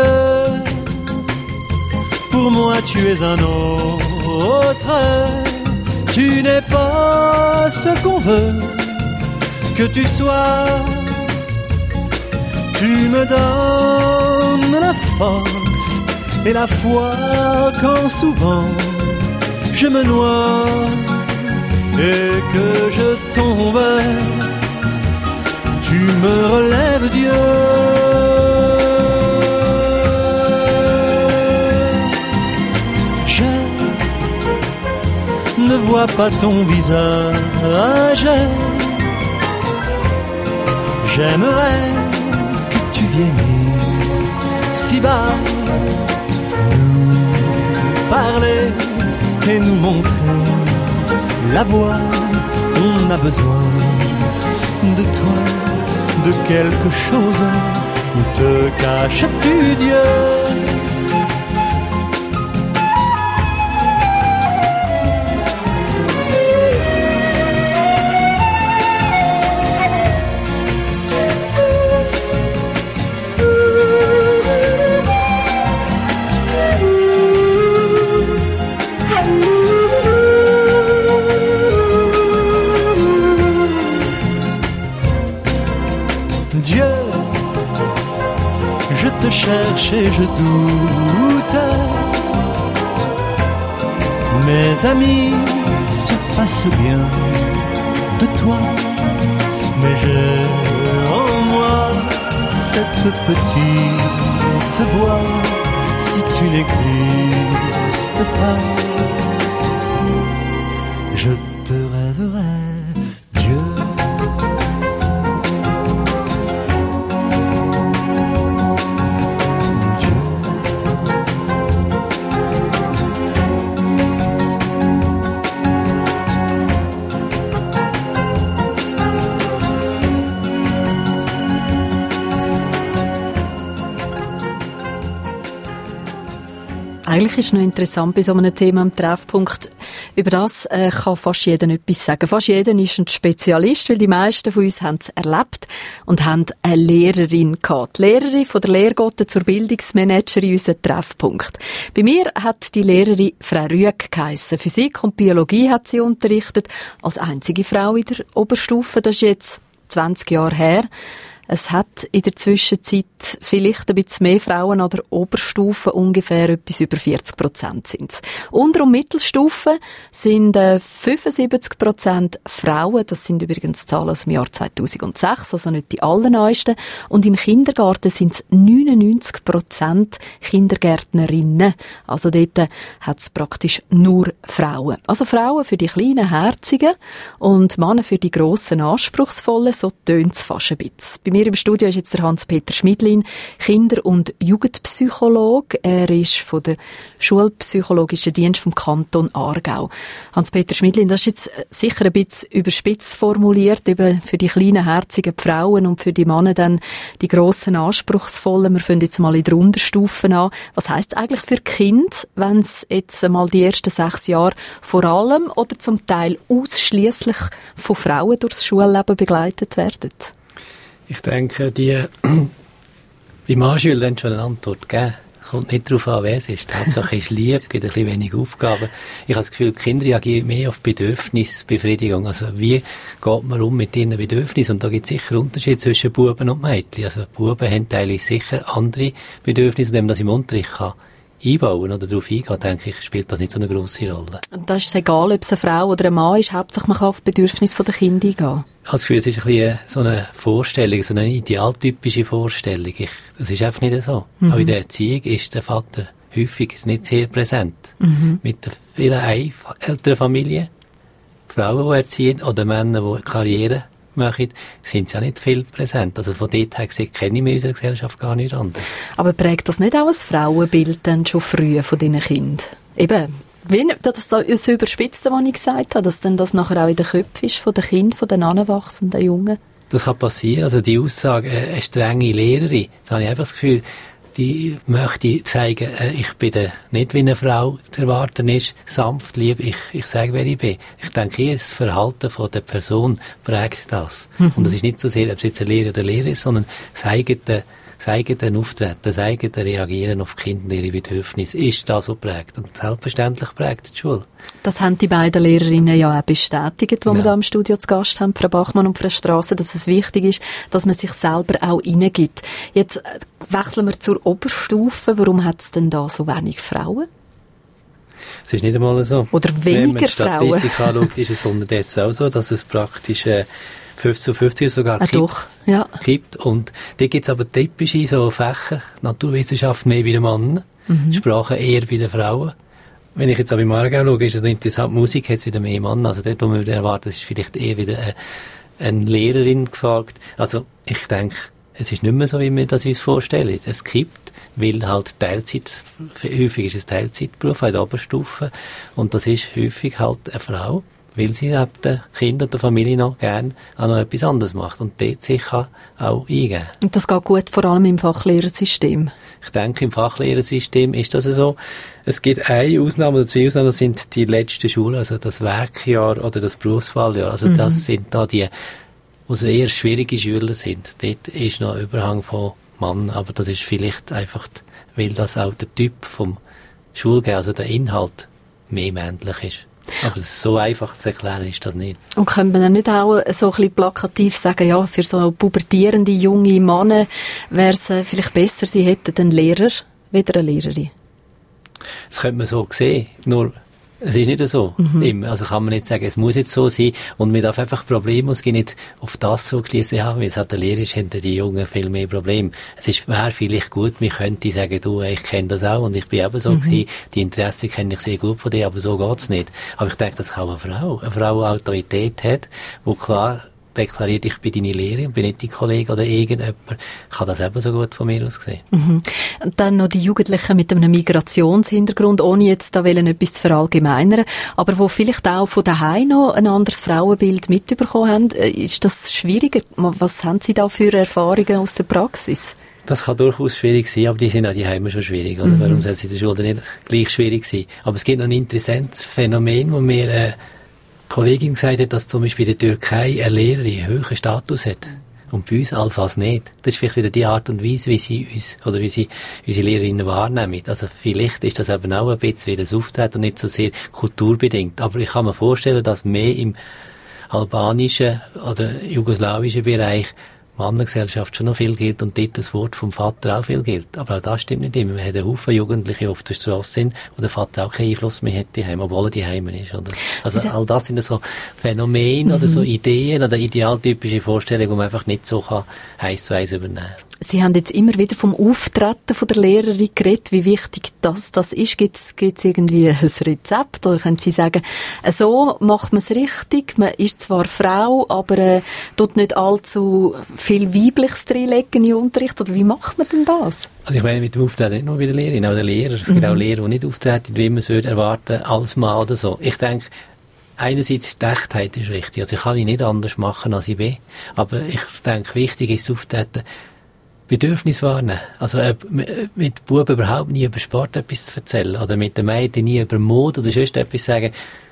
Pour moi tu es un autre. Tu n'es pas ce qu'on veut que tu sois. Tu me donnes la force et la foi quand souvent je me noie et que je tombe. Tu me relèves, Dieu. Je ne vois pas ton visage. J'aimerais que tu viennes si bas nous parler et nous montrer la voie. On a besoin de toi, de quelque chose. Où te caches-tu, Dieu? Je cherche et je doute. Mes amis se passent bien de toi, mais j'ai en moi cette petite voix. Si tu n'existes pas, je te rêverai, Dieu. Eigentlich ist es noch interessant bei so einem Thema am Treffpunkt. Über das kann fast jeder etwas sagen. Fast jeder ist ein Spezialist, weil die meisten von uns haben es erlebt und haben eine Lehrerin gehabt. Die Lehrerin von der Lehrgotte zur Bildungsmanagerin, unser Treffpunkt. Bei mir hat die Lehrerin Frau Rüegg geheissen. Physik und Biologie hat sie unterrichtet, als einzige Frau in der Oberstufe. Das ist jetzt 20 Jahre her. Es hat in der Zwischenzeit vielleicht ein bisschen mehr Frauen an der Oberstufe, ungefähr etwas über 40% sind es. Unter- und Mittelstufe sind 75% Frauen, das sind übrigens Zahlen aus dem Jahr 2006, also nicht die allerneuesten. Und im Kindergarten sind es 99% Kindergärtnerinnen. Also dort hat es praktisch nur Frauen. Also Frauen für die kleinen, herzigen und Männer für die grossen, anspruchsvollen, so tönt es fast ein bisschen. Bei mir im Studio ist jetzt der Hans-Peter Schmidlin, Kinder- und Jugendpsychologe. Er ist von der Schulpsychologischen Dienst vom Kanton Aargau. Hans-Peter Schmidlin, das ist jetzt sicher ein bisschen überspitzt formuliert, eben für die kleinen, herzigen Frauen und für die Männer dann die grossen, anspruchsvollen. Wir fangen jetzt mal in der Unterstufen an. Was heisst es eigentlich für Kinder, wenn es jetzt einmal die ersten 6 Jahre vor allem oder zum Teil ausschliesslich von Frauen durchs Schulleben begleitet werden? Ich denke, beim Anschüler haben schon eine Antwort gegeben. Kommt nicht darauf an, wer es ist. Die Hauptsache ist lieb, gibt ein bisschen wenig Aufgaben. Ich habe das Gefühl, die Kinder reagieren mehr auf Bedürfnisbefriedigung. Also wie geht man um mit ihren Bedürfnissen? Und da gibt es sicher Unterschiede zwischen Buben und Mädchen. Also Buben haben teilweise sicher andere Bedürfnisse, indem das im Unterricht kann einbauen oder darauf eingehen, denke ich, spielt das nicht so eine grosse Rolle. Und da ist es egal, ob es eine Frau oder ein Mann ist, hauptsächlich man kann auf die Bedürfnisse der Kinder eingehen. Ich habe das Gefühl, es ist ein bisschen so eine Vorstellung, so eine idealtypische Vorstellung. Das ist einfach nicht so. Auch in der Erziehung ist der Vater häufig nicht sehr präsent. Mit vielen älteren Familien, Frauen, die erziehen, oder Männer, die Karriere machen, sind sie auch nicht viel präsent. Also von dort her gesehen kenne ich mich in unserer Gesellschaft gar nicht anders. Aber prägt das nicht auch ein Frauenbild dann schon früh von diesen Kindern? Eben, wie das so überspitzt, was ich gesagt habe, dass dann das nachher auch in den Köpfen ist von den Kindern, von den heranwachsenden Jungen? Das kann passieren. Also die Aussage, eine strenge Lehrerin, da habe ich einfach das Gefühl, die möchte zeigen, ich bin nicht wie eine Frau zu erwarten ist, sanft, lieb, ich sage, wer ich bin. Ich denke, eher das Verhalten von der Person prägt das. Und das ist nicht so sehr, ob es jetzt ein Lehrer oder Lehrer ist, sondern das eigene Auftreten, das eigene Reagieren auf Kinder und ihre Bedürfnisse ist das, was prägt. Und selbstverständlich prägt die Schule. Das haben die beiden Lehrerinnen ja auch bestätigt, die wir da im Studio zu Gast haben, Frau Bachmann und Frau Strasser, dass es wichtig ist, dass man sich selber auch reingibt. Jetzt wechseln wir zur Oberstufe. Warum hat es denn da so wenig Frauen? Es ist nicht einmal so. Oder weniger Frauen? Wenn man die Statistik anschaut, ist es unterdessen auch so, dass es praktisch 50-50 sogar gibt. Und da gibt es aber typische so Fächer, Naturwissenschaft mehr bei den Männern, Sprache eher bei den Frauen. Wenn ich jetzt auch im Aargau schaue, ist es interessant, Musik hat es wieder mehr Mann. Also dort, wo man wieder erwartet, ist vielleicht eher wieder eine Lehrerin gefragt. Also ich denke, es ist nicht mehr so, wie wir das uns vorstellen. Es gibt, weil halt Teilzeit, häufig ist es Teilzeitberuf in der Oberstufe, und das ist häufig halt eine Frau, weil sie neben den Kindern und der Familie noch gerne auch noch etwas anderes macht und dort sich auch eingeben. Und das geht gut, vor allem im Fachlehrersystem? Ich denke, im Fachlehrersystem ist das so. Es gibt eine Ausnahme oder zwei Ausnahmen, das sind die letzten Schulen, also das Werkjahr oder das Berufswahljahr. Also das sind da die, wo so eher schwierige Schüler sind. Dort ist noch ein Überhang von Mann, aber das ist vielleicht einfach, weil das auch der Typ vom Schulgehen, also der Inhalt, mehr männlich ist. Aber so einfach zu erklären ist das nicht. Und können wir dann nicht auch so ein bisschen plakativ sagen, ja, für so pubertierende junge Männer wäre es vielleicht besser, sie hätten einen Lehrer, weder eine Lehrerin? Das könnte man so sehen, nur es ist nicht so. Also kann man nicht sagen, es muss jetzt so sein, und man darf einfach problemlos nicht auf das so schliessen, ja, weil es halt der Lehrer ist, haben die Jungen viel mehr Probleme. Es wäre vielleicht gut, man könnte sagen, du, ich kenne das auch und ich bin eben so gewesen, die Interesse kenne ich sehr gut von dir, aber so geht's nicht. Aber ich denke, das kann eine Frau, die Autorität hat, die klar deklariert, ich bin deine Lehrerin, bin nicht dein Kollege oder irgendjemand, kann das eben so gut von mir aus sehen. Und dann noch die Jugendlichen mit einem Migrationshintergrund, ohne jetzt da etwas zu verallgemeinern, aber wo vielleicht auch von daheim noch ein anderes Frauenbild mitbekommen haben, ist das schwieriger? Was haben Sie da für Erfahrungen aus der Praxis? Das kann durchaus schwierig sein, aber die sind auch die Heime schon schwierig, oder? Warum soll es in der Schule nicht gleich schwierig sein? Aber es gibt noch ein interessantes Phänomen, wo mir Kollegin gesagt hat, dass zum Beispiel in der Türkei eine Lehrerin einen hohen Status hat. Und bei uns allenfalls nicht. Das ist vielleicht wieder die Art und Weise, wie sie uns, oder wie sie unsere Lehrerinnen wahrnehmen. Also vielleicht ist das eben auch ein bisschen wie das Auftreten und nicht so sehr kulturbedingt. Aber ich kann mir vorstellen, dass mehr im albanischen oder jugoslawischen Bereich Mannengesellschaft schon noch viel gilt und dort das Wort vom Vater auch viel gilt. Aber auch das stimmt nicht immer. Wir haben einen Haufen Jugendliche, die auf der Straße sind, wo der Vater auch keinen Einfluss mehr hat, obwohl er daheim ist. Oder? Also all das sind so Phänomene oder so Ideen oder idealtypische Vorstellungen, die man einfach nicht so 1:1 übernehmen kann. Sie haben jetzt immer wieder vom Auftreten von der Lehrerin geredet, wie wichtig das ist. Gibt's irgendwie ein Rezept? Oder können Sie sagen, so macht man es richtig, man ist zwar Frau, aber tut nicht allzu viel Weibliches reinlegen in den Unterricht? Oder wie macht man denn das? Also ich meine mit dem Auftreten nicht nur bei der Lehrerin, auch der Lehrer. Es gibt auch Lehrer, die nicht auftreten, wie man es würde erwarten als Mann oder so. Ich denke, einerseits die Echtheit ist richtig. Also ich kann ihn nicht anders machen, als ich bin. Aber ich denke, wichtig ist das Auftreten, Bedürfnis wahrnehmen. Also mit Buben überhaupt nie über Sport etwas zu erzählen oder mit den Mädchen nie über Mode oder sonst etwas sagen,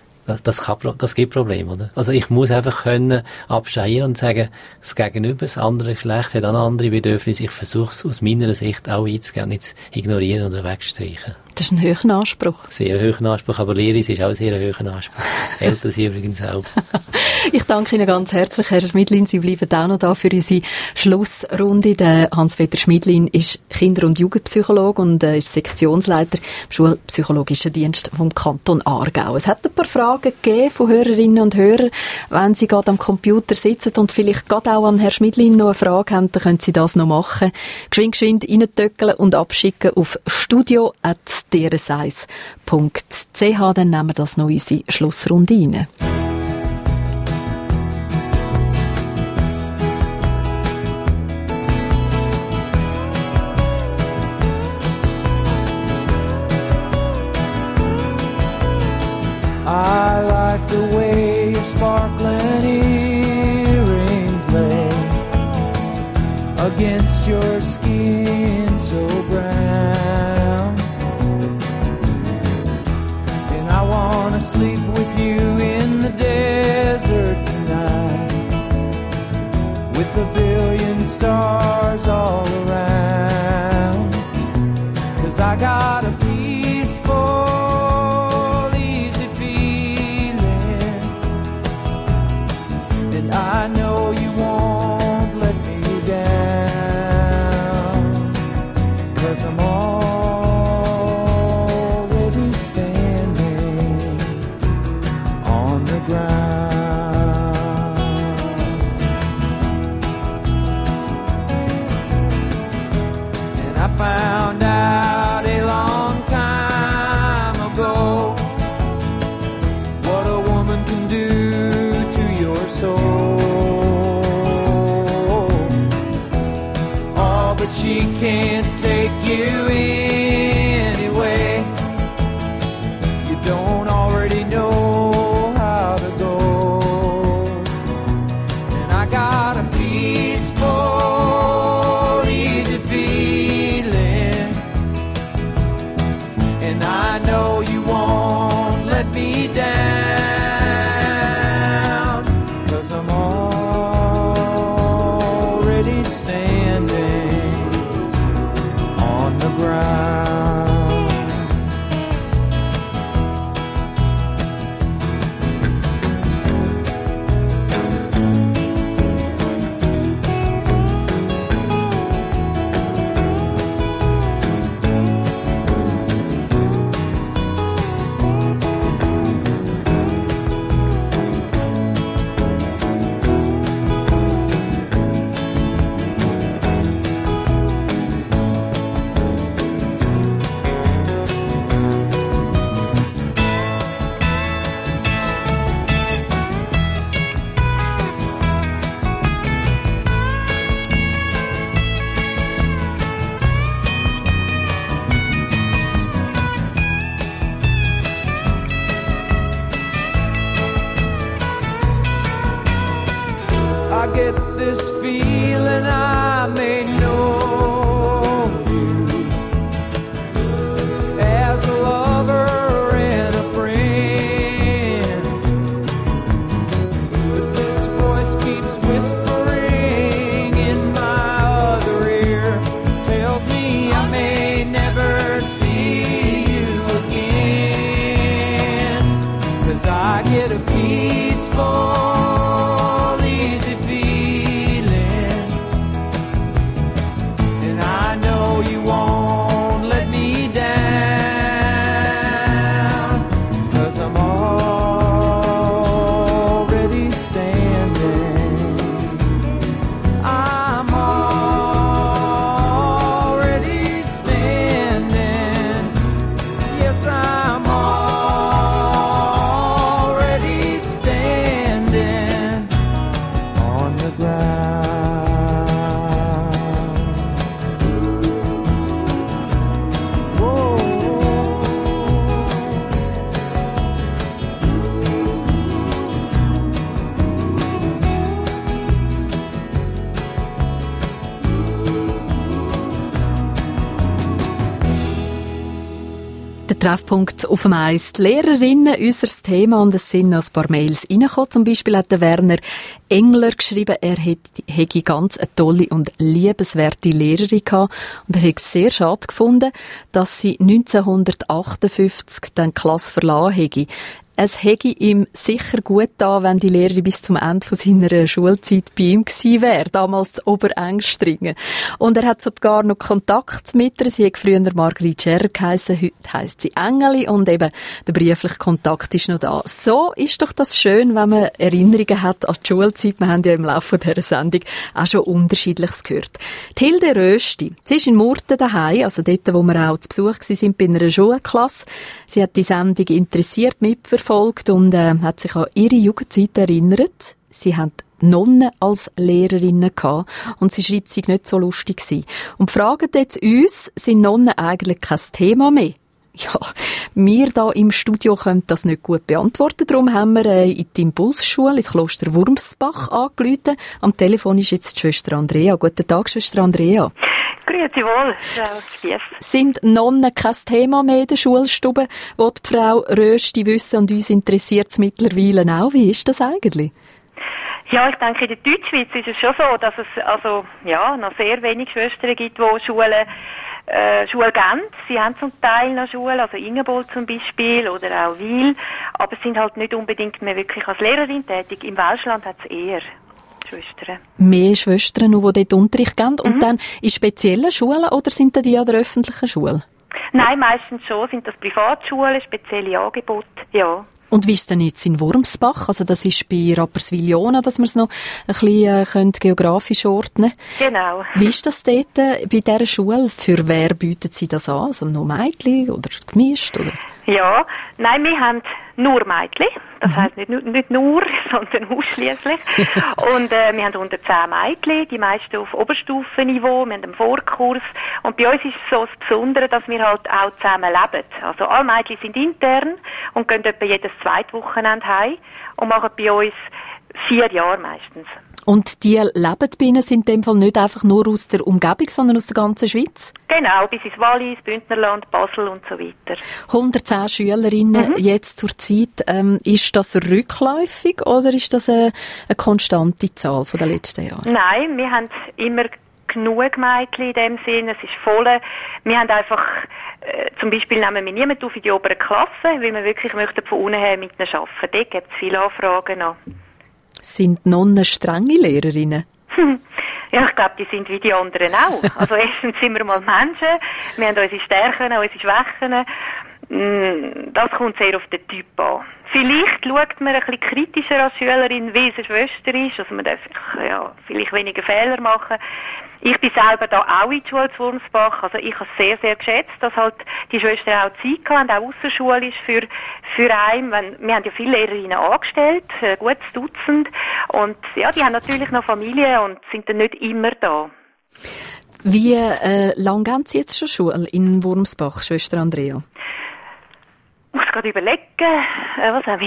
das gibt Probleme, oder? Also ich muss einfach können absteigen und sagen, das Gegenüber, das andere Geschlecht hat auch andere Bedürfnisse. Ich versuche es aus meiner Sicht auch einzugehen, nicht zu ignorieren oder wegzustreichen. Das ist ein hoher Anspruch. Sehr hoher Anspruch, aber Lehrer ist auch ein sehr hoher Anspruch. Eltern sind übrigens auch. Ich danke Ihnen ganz herzlich, Herr Schmidlin. Sie bleiben auch noch da für unsere Schlussrunde. Der Hans-Peter Schmidlin ist Kinder- und Jugendpsychologe und ist Sektionsleiter im Schulpsychologischen Dienst vom Kanton Aargau. Es hat ein paar Fragen gegeben von Hörerinnen und Hörern. Wenn Sie gerade am Computer sitzen und vielleicht gerade auch an Herrn Schmidlin noch eine Frage haben, dann können Sie das noch machen. Geschwind reintöckeln und abschicken auf studio@drseis.ch. Dann nehmen wir das noch in unsere Schlussrunde rein. I like the way your sparkling earrings lay against your skin so brown, and I wanna sleep with you in the desert tonight, with a billion stars all around, 'cause I got a peaceful I know you won't let me down, 'cause I'm already standing on the ground. And I found out a long time ago what a woman can do to your soul. But she can't take you anyway. You don't already know how to go. And I got a peaceful, easy feeling, and I know you won't let me down, 'cause I'm already standing on the ground. I get this feeling I may know you as a lover and a friend, but this voice keeps whispering in my other ear, tells me I may never see you again, 'cause I get a peaceful, you won't let me down, 'cause I'm already standing. I'm already standing. Yes, I'm already standing on the ground. Der Treffpunkt auf dem Eis. Die Lehrerinnen, unser Thema, und es sind noch ein paar Mails reingekommen. Zum Beispiel hat der Werner Engler geschrieben, er hätte ganz eine tolle und liebenswerte Lehrerin gehabt. Und er hätte es sehr schade gefunden, dass sie 1958 dann die Klasse verlassen hätte. es hätte ihm sicher gut getan, wenn die Lehrerin bis zum Ende von seiner Schulzeit bei ihm gewesen wäre, damals zu Oberengstringen. Und er hat sogar noch Kontakt mit ihr. Sie hat früher Marguerite Scherer geheissen, heute heisst sie Engeli und eben der briefliche Kontakt ist noch da. So ist doch das schön, wenn man Erinnerungen hat an die Schulzeit. Wir haben ja im Laufe dieser Sendung auch schon Unterschiedliches gehört. Die Hilde Rösti, sie ist in Murten daheim, also dort, wo wir auch zu Besuch waren, bei einer Schulklasse. Sie hat die Sendung interessiert mitverfolgt und hat sich an ihre Jugendzeit erinnert. Sie hat Nonnen als Lehrerinnen gehabt und sie schreibt, sie nicht so lustig gewesen. Und fragt jetzt uns, sind Nonnen eigentlich kein Thema mehr? Ja, wir da im Studio können das nicht gut beantworten. Darum haben wir in die Impulsschule ins Kloster Wurmsbach angerufen. Am Telefon ist jetzt die Schwester Andrea. Guten Tag, Schwester Andrea. Grüezi wohl, Frau Gies. Sind Nonnen kein Thema mehr in der Schulstube? Will die Frau Rösti wissen und uns interessiert es mittlerweile auch. Wie ist das eigentlich? Ja, ich denke, in der Deutschschweiz ist es schon so, dass es noch sehr wenig Schwestern gibt, die Schule geben. Sie haben zum Teil noch Schule, also Ingeborg zum Beispiel oder auch Wil, aber sind halt nicht unbedingt mehr wirklich als Lehrerin tätig. Im Welschland hat es eher Schwestern. Mehr Schwestern, die dort Unterricht geben. Und dann in speziellen Schulen oder sind die an der öffentlichen Schule? Nein, meistens schon. Sind das Privatschulen, spezielle Angebote, ja. Und wie ist denn jetzt in Wurmsbach? Also das ist bei Rapperswil-Jona, dass wir es noch ein bisschen geografisch ordnen können. Genau. Wie ist das dort bei dieser Schule? Für wer bietet sie das an? Also nur Mädchen oder gemischt? Oder? Ja, nein, wir haben nur Mädchen. Das heisst nicht nur, sondern ausschliesslich. Und wir haben 110 Mädchen, die meisten auf Oberstufenniveau. Wir haben einen Vorkurs. Und bei uns ist es so das Besondere, dass wir halt auch zusammen leben. Also alle Mädchen sind intern und gehen etwa jedes zweite Wochenende heim und machen bei uns 4 Jahre meistens. Und die leben bei Ihnen sind in dem Fall nicht einfach nur aus der Umgebung, sondern aus der ganzen Schweiz? Genau, bis ins Wallis, Bündnerland, Basel und so weiter. 110 Schülerinnen jetzt zur Zeit. Ist das rückläufig oder ist das eine konstante Zahl von den letzten Jahren? Nein, wir haben immer genug Mädchen in dem Sinn. Es ist voll. Wir haben einfach, zum Beispiel nehmen wir niemanden auf in die oberen Klassen, weil wir wirklich möchten von unten her mit ihnen arbeiten. Dort gibt es viele Anfragen noch. Sind Nonnen strenge Lehrerinnen? Ja, ich glaube, die sind wie die anderen auch. Also erstens sind wir mal Menschen, wir haben unsere Stärken, unsere Schwächen. Das kommt sehr auf den Typ an. Vielleicht schaut man ein bisschen kritischer als Schülerin, wie es eine Schwester ist. Also man darf vielleicht weniger Fehler machen. Ich bin selber da auch in die Schule zu Wurmsbach. Also ich habe es sehr, sehr geschätzt, dass halt die Schwestern auch Zeit hatten, auch außerschulisch für einen. Wir haben ja viele Lehrerinnen angestellt, ein gutes Dutzend. Und ja, die haben natürlich noch Familie und sind dann nicht immer da. Wie lange gehen Sie jetzt schon Schule in Wurmsbach, Schwester Andrea? Ich muss gerade überlegen, was haben wir,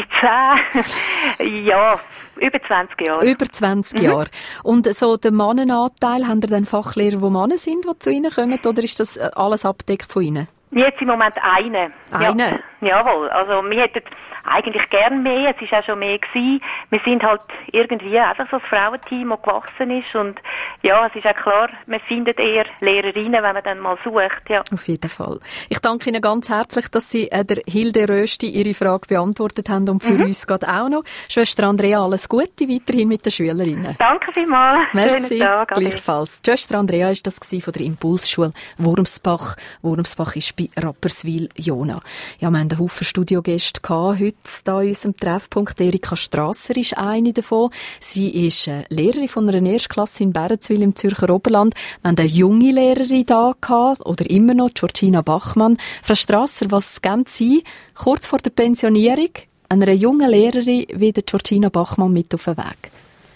10? Ja, über 20 Jahre. Über 20 Jahre. Und so den Mannenanteil, haben Sie dann Fachlehrer, die Männer sind, die zu Ihnen kommen, oder ist das alles abgedeckt von Ihnen? Jetzt im Moment eine. Eine? Ja, jawohl. Also wir hätten eigentlich gern mehr, es ist auch schon mehr gewesen. Wir sind halt irgendwie einfach so ein Frauenteam, das gewachsen ist und ja, es ist auch klar, man findet eher Lehrerinnen, wenn man dann mal sucht, ja. Auf jeden Fall. Ich danke Ihnen ganz herzlich, dass Sie der Hilde Rösti Ihre Frage beantwortet haben und für uns geht auch noch. Schwester Andrea, alles Gute weiterhin mit den Schülerinnen. Danke vielmals. Merci, Tag, gleichfalls. Schwester Andrea ist das von der Impulsschule Wurmsbach. Wurmsbach ist bei Rapperswil-Jona. Ja, wir haben einen Haufen Studiogäste heute hier in unserem Treffpunkt. Erika Strasser ist eine davon. Sie ist Lehrerin von einer Erstklasse in Bärenzwil im Zürcher Oberland. Wir haben eine junge Lehrerin da gehabt, oder immer noch, Georgina Bachmann. Frau Strasser, was geben Sie kurz vor der Pensionierung einer jungen Lehrerin wie der Georgina Bachmann mit auf den Weg?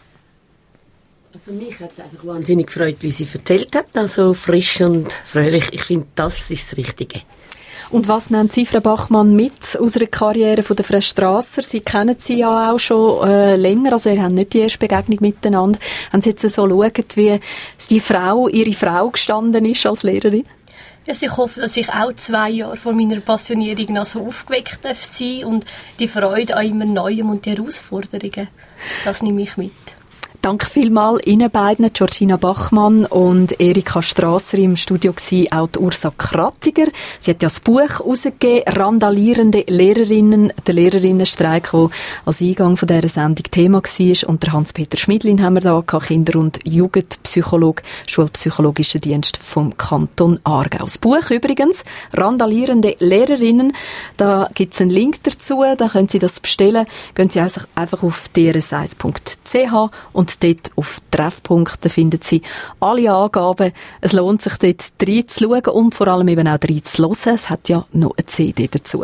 Also mich hat es einfach wahnsinnig gefreut, wie sie erzählt hat. Also frisch und fröhlich. Ich finde, das ist das Richtige. Und was nehmen Sie, Frau Bachmann, mit aus der Karriere von der Frau Strasser? Sie kennen sie ja auch schon länger, also ihr habt nicht die erste Begegnung miteinander. Haben Sie jetzt so geschaut, wie Ihre Frau gestanden ist als Lehrerin? Also ich hoffe, dass ich auch 2 Jahre vor meiner Pensionierung noch so aufgeweckt sein und die Freude an immer Neuem und die Herausforderungen, das nehme ich mit. Danke vielmals Ihnen beiden, Georgina Bachmann und Erika Strasser im Studio gsi, auch die Ursa Krattiger. Sie hat ja das Buch herausgegeben, «Randalierende Lehrerinnen», der Lehrerinnenstreik, der als Eingang von dieser Sendung Thema war. Und der Hans-Peter Schmidlin haben wir da gehabt, Kinder- und Jugendpsychologe, Schulpsychologischer Dienst vom Kanton Aargau. Das Buch übrigens, «Randalierende Lehrerinnen», da gibt es einen Link dazu, da können Sie das bestellen. Gehen Sie einfach auf drs1.ch und dort auf Treffpunkte finden Sie alle Angaben. Es lohnt sich dort reinzuschauen und vor allem eben auch reinzuhören. Es hat ja noch eine CD dazu.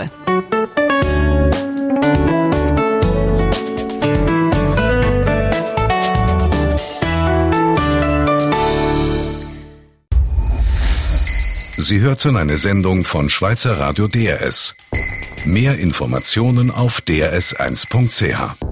Sie hörten eine Sendung von Schweizer Radio DRS. Mehr Informationen auf drs1.ch.